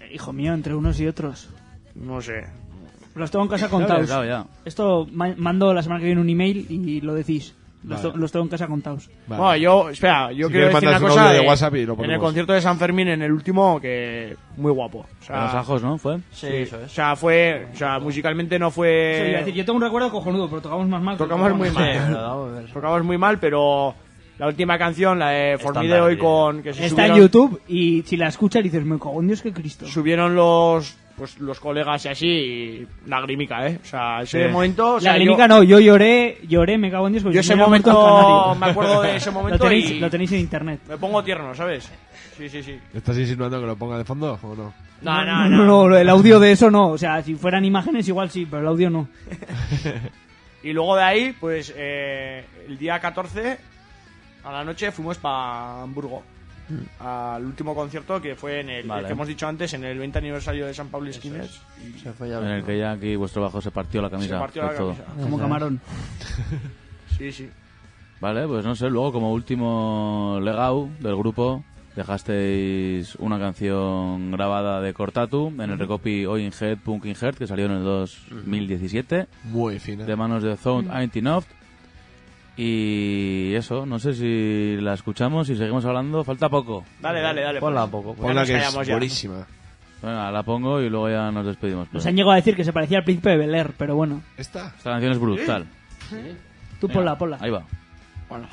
Hijo mío, entre unos y otros. No sé. Los tengo en casa contados. Claro, ya. Esto mando la semana que viene un email y lo decís. Vale. Los tengo en casa contados. Vale. Bueno, yo Si quiero quieres decir una mandas un cosa. audio de WhatsApp y lo en el ponemos. concierto de San Fermín, en el último, que muy guapo. O sea, En los Ajos, ¿no? ¿Fue? Sí, eso es. O sea, musicalmente no fue. Sí, iba a decir, yo tengo un recuerdo cojonudo, pero tocamos más mal. Tocamos muy mal. Tocamos muy mal, pero la última canción, la de For Me de hoy, con que se está subieron, en YouTube y si la escuchas dices, me cago en Dios que Cristo. subieron los colegas y así, y lagrimica, O sea, ese Sí. momento. O sea, Lagrimica no, yo lloré, me cago en Dios. Yo ese me hubiera muerto momento, en me acuerdo de ese momento lo tenéis en internet. me pongo tierno, ¿sabes? Sí. ¿Estás insinuando que lo ponga de fondo o no? No, el audio de eso no. O sea, si fueran imágenes igual sí, pero el audio no. Y luego de ahí, pues el día 14 a la noche fuimos para Hamburgo al último concierto, que fue en el Vale. que hemos dicho antes, en el 20 aniversario de San Pablo Skinheads. Se fue ya. En el que ya aquí vuestro bajo se partió la camisa. Se partió la de todo. camisa. Como camarón. Sí. Vale, pues no sé, luego como último legado del grupo dejasteis una canción grabada de Cortatu en el recopi Oin Head, Punkin Head, que salió en el 2017. Muy fina. De manos de Sound Ain't Enough. Y eso, no sé si la escuchamos y seguimos hablando. Falta poco. Dale. Ponla pues. poco. Ponla que es callamos ya. buenísima. Bueno, la pongo y luego ya nos despedimos. Nos han llegado a decir que se parecía al príncipe de Bel-Air, pero bueno. ¿Esta? Esta canción es brutal. Tú Venga, ponla. Ahí va. Bueno.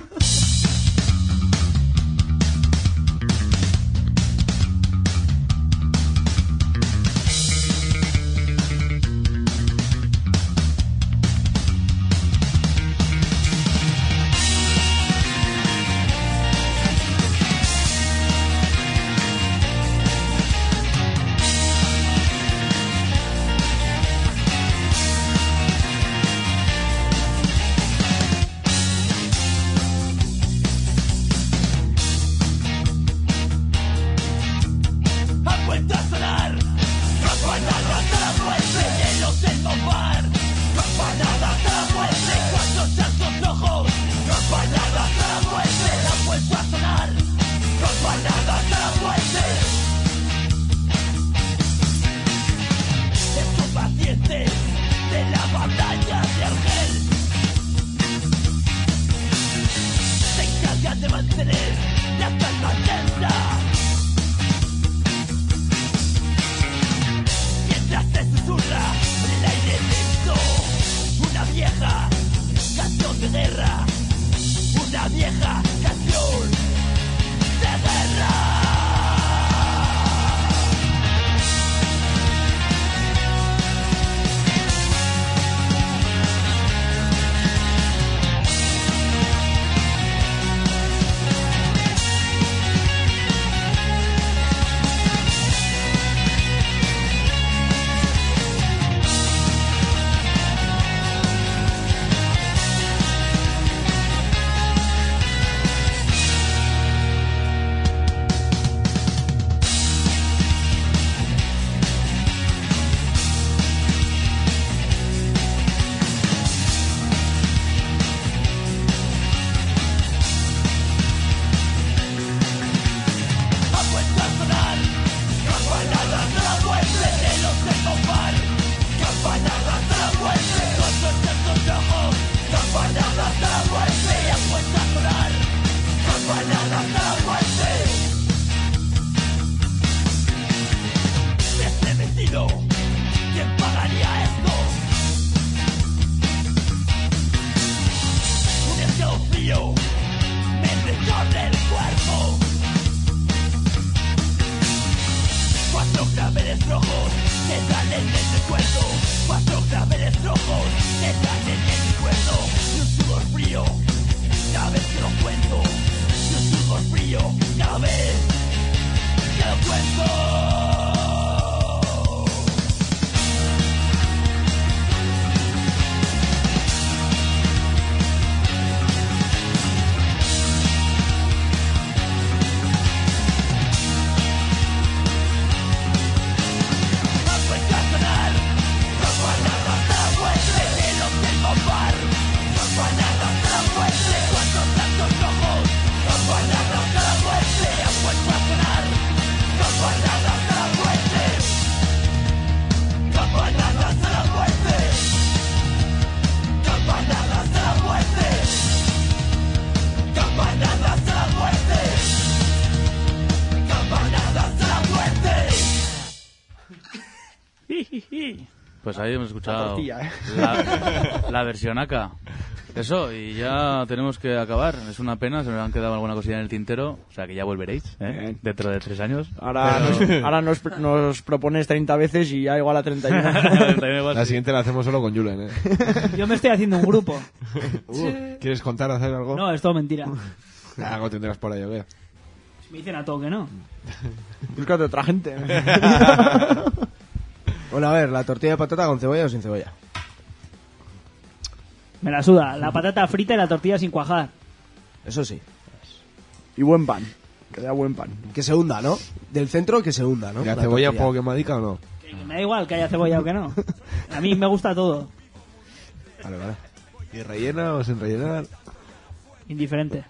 Ha vuelto a sonar campanadas a la muerte de los del Mopar. Campanadas a la muerte cuando santos ojos. Campanadas a la muerte, ha vuelto a sonar campanadas a la muerte. Estos pacientes de la batalla de Argel se encargan de mantener la calma tensa. Mientras se susurra en el aire denso una vieja canción de guerra, una vieja canción de guerra. Ha vuelto a sonar campanadas a la muerte de los del Mopar. Campanadas a la muerte con sus tantos ojos. Campanadas a la muerte, ha vuelto a sonar campanadas a la muerte. Estremecido, ¿quién pagaría esto? Un escalofrío me recorre el cuerpo. 4 claveles rojos que salen de mi recuerdo. 4 claveles rojos que salen de mi recuerdo. Y un sudor frío cada vez que lo cuento. Y un sudor frío cada vez que lo cuento. Ha vuelto a sonar campanadas a la muerte de los del Mopar. Campanadas a la muerte cuando tantos ojos. Campanadas a la muerte, ha vuelto a sonar campanadas a la Pues ahí hemos escuchado La tortilla, la versión acá. Eso, y ya tenemos que acabar. Es una pena, se me han quedado alguna cosilla en el tintero. O sea que ya volveréis, dentro de 3 años. Ahora nos propones 30 veces y ya igual a 31. La siguiente la hacemos solo con Julen, Yo me estoy haciendo un grupo. ¿Quieres contar, hacer algo? No, es todo mentira. Algo tendrás por ahí, ¿o qué? Me dicen a todo que no. Búscate otra gente. Bueno, a ver, ¿la tortilla de patata con cebolla o sin cebolla? Me la suda. La patata frita y la tortilla sin cuajar. Eso sí. Y buen pan. Que da buen pan. Que se hunda, ¿no? Del centro que se hunda, ¿no? ¿Y la cebolla un poco quemadica o no? Me da igual que haya cebolla o que no. A mí me gusta todo. Vale. ¿Y rellena o sin rellenar? Indiferente.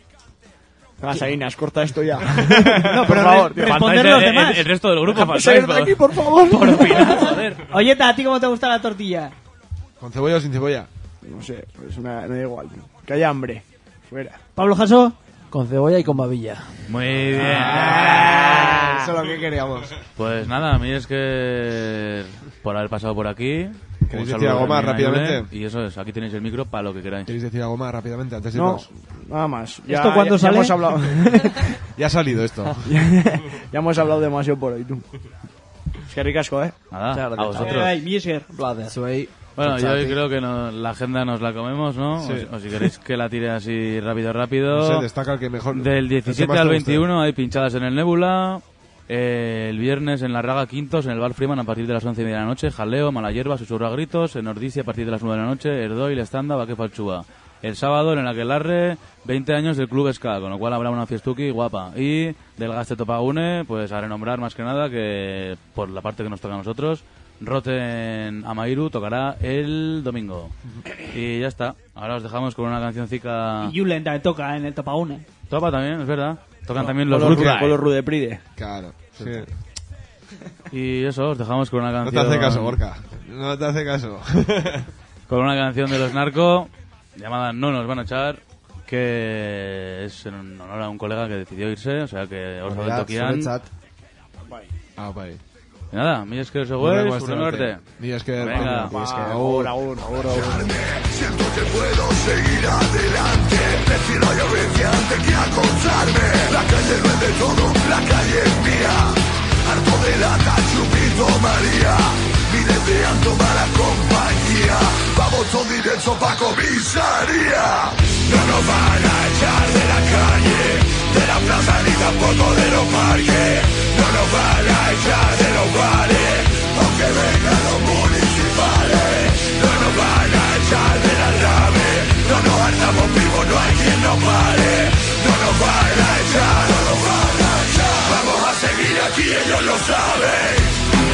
Salinas, corta esto ya. No, por favor, tío. responder los demás. El resto del grupo Déjame salir de aquí, por favor. Por opinar, joder. Oye, ¿a ti cómo te gusta la tortilla? ¿Con cebolla o sin cebolla? No sé, pues me da igual, tío. Que haya hambre. Fuera. ¿Pablo Jasó? Con cebolla y con babilla. Muy bien. Eso es lo que queríamos. Pues nada, a mí es que por haber pasado por aquí. ¿Queréis un decir saludo algo más también a rápidamente? Julen, y eso es, aquí tenéis el micro para lo que queráis. ¿Queréis decir algo más rápidamente antes de No, irnos? nada más. ¿Esto cuándo sale? Ya hemos hablado. Ya ha salido esto. Ya hemos hablado demasiado por hoy, tú. Es que ricasco, Nada, a vosotros. Miser. Soy... Bueno, yo creo que la agenda nos la comemos, ¿no? Sí. O si queréis que la tire así rápido. No sé, destaca el que mejor... Del el que 17 más al te guste. 21 hay pinchadas en el Nebula. El viernes en la Raga Quintos, en el Bar Freeman a partir de las 11:30 de la noche. Jaleo, Mala Hierba, Susurro a Gritos. En Ordizzi a partir de las 9 de la noche. Erdoil, Estanda, Baque Falchúa. El sábado en el Aquelarre, 20 años del Club Ska, con lo cual habrá una fiestuki guapa. Y del Gaste Topagune, pues a renombrar más que nada que por la parte que nos toca a nosotros, Roten Amairu tocará el domingo. Y ya está. Ahora os dejamos con una cancioncica. Y Julen también toca en el Topaune. Topa también, es verdad. Tocan también Con los Rude. los Rudepride. Claro. Sí. Y eso, os dejamos con una No canción. te hace caso, Gorka. No te hace caso. Con una canción de los Narco llamada No nos van a echar, que es en honor a un colega que decidió irse, o sea que os lo toquían. Ah, bye. Y nada, mi es que os güey, por muerte. Ni es que... Venga. Ahora. Siento que puedo seguir adelante. Prefiero la violencia antes que acosarme. La calle no es de todo, la calle es mía. Harto de lata, chupito María. Mi deseando mala compañía. Vamos todos directo pa' comisaría. No nos van a echar de la calle, de la plaza ni tampoco de los parques. No nos van a echar de los bares, aunque vengan los municipales. No nos van a echar de la nave, no nos hartamos vivos, no hay quien nos pare. No nos van a echar, no nos van a echar. Vamos a seguir aquí, ellos lo saben.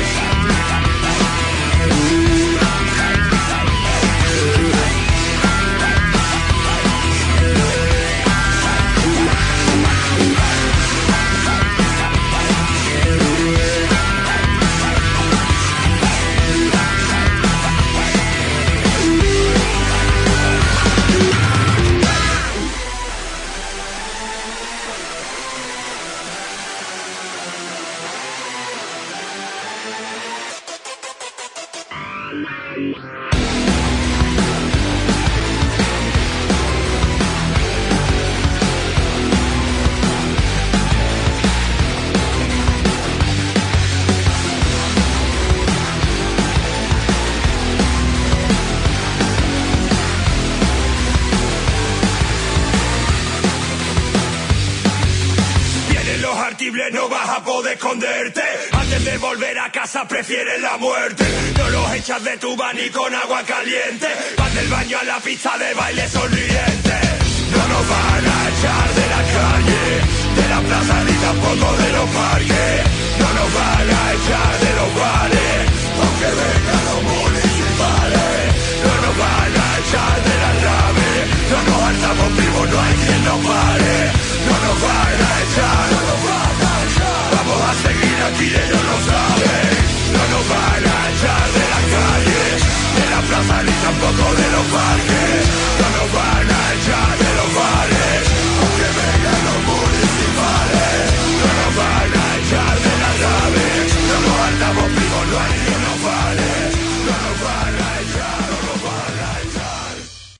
No vas a poder esconderte. Antes de volver a casa prefieres la muerte. No los echas de tu van ni con agua caliente. Van del baño a la pista de baile sonriente. No nos van a echar de la calle, de la plaza ni tampoco de los parques. No nos van a echar de los bares, aunque vengan los municipales. No nos van a echar de las naves. No nos hartamos vivos, no hay quien nos pare. No nos van a echar, no nos van a echar. Vamos a seguir aquí, ellos lo saben. No nos van a echar de las calles, de la plaza ni tampoco de los parques.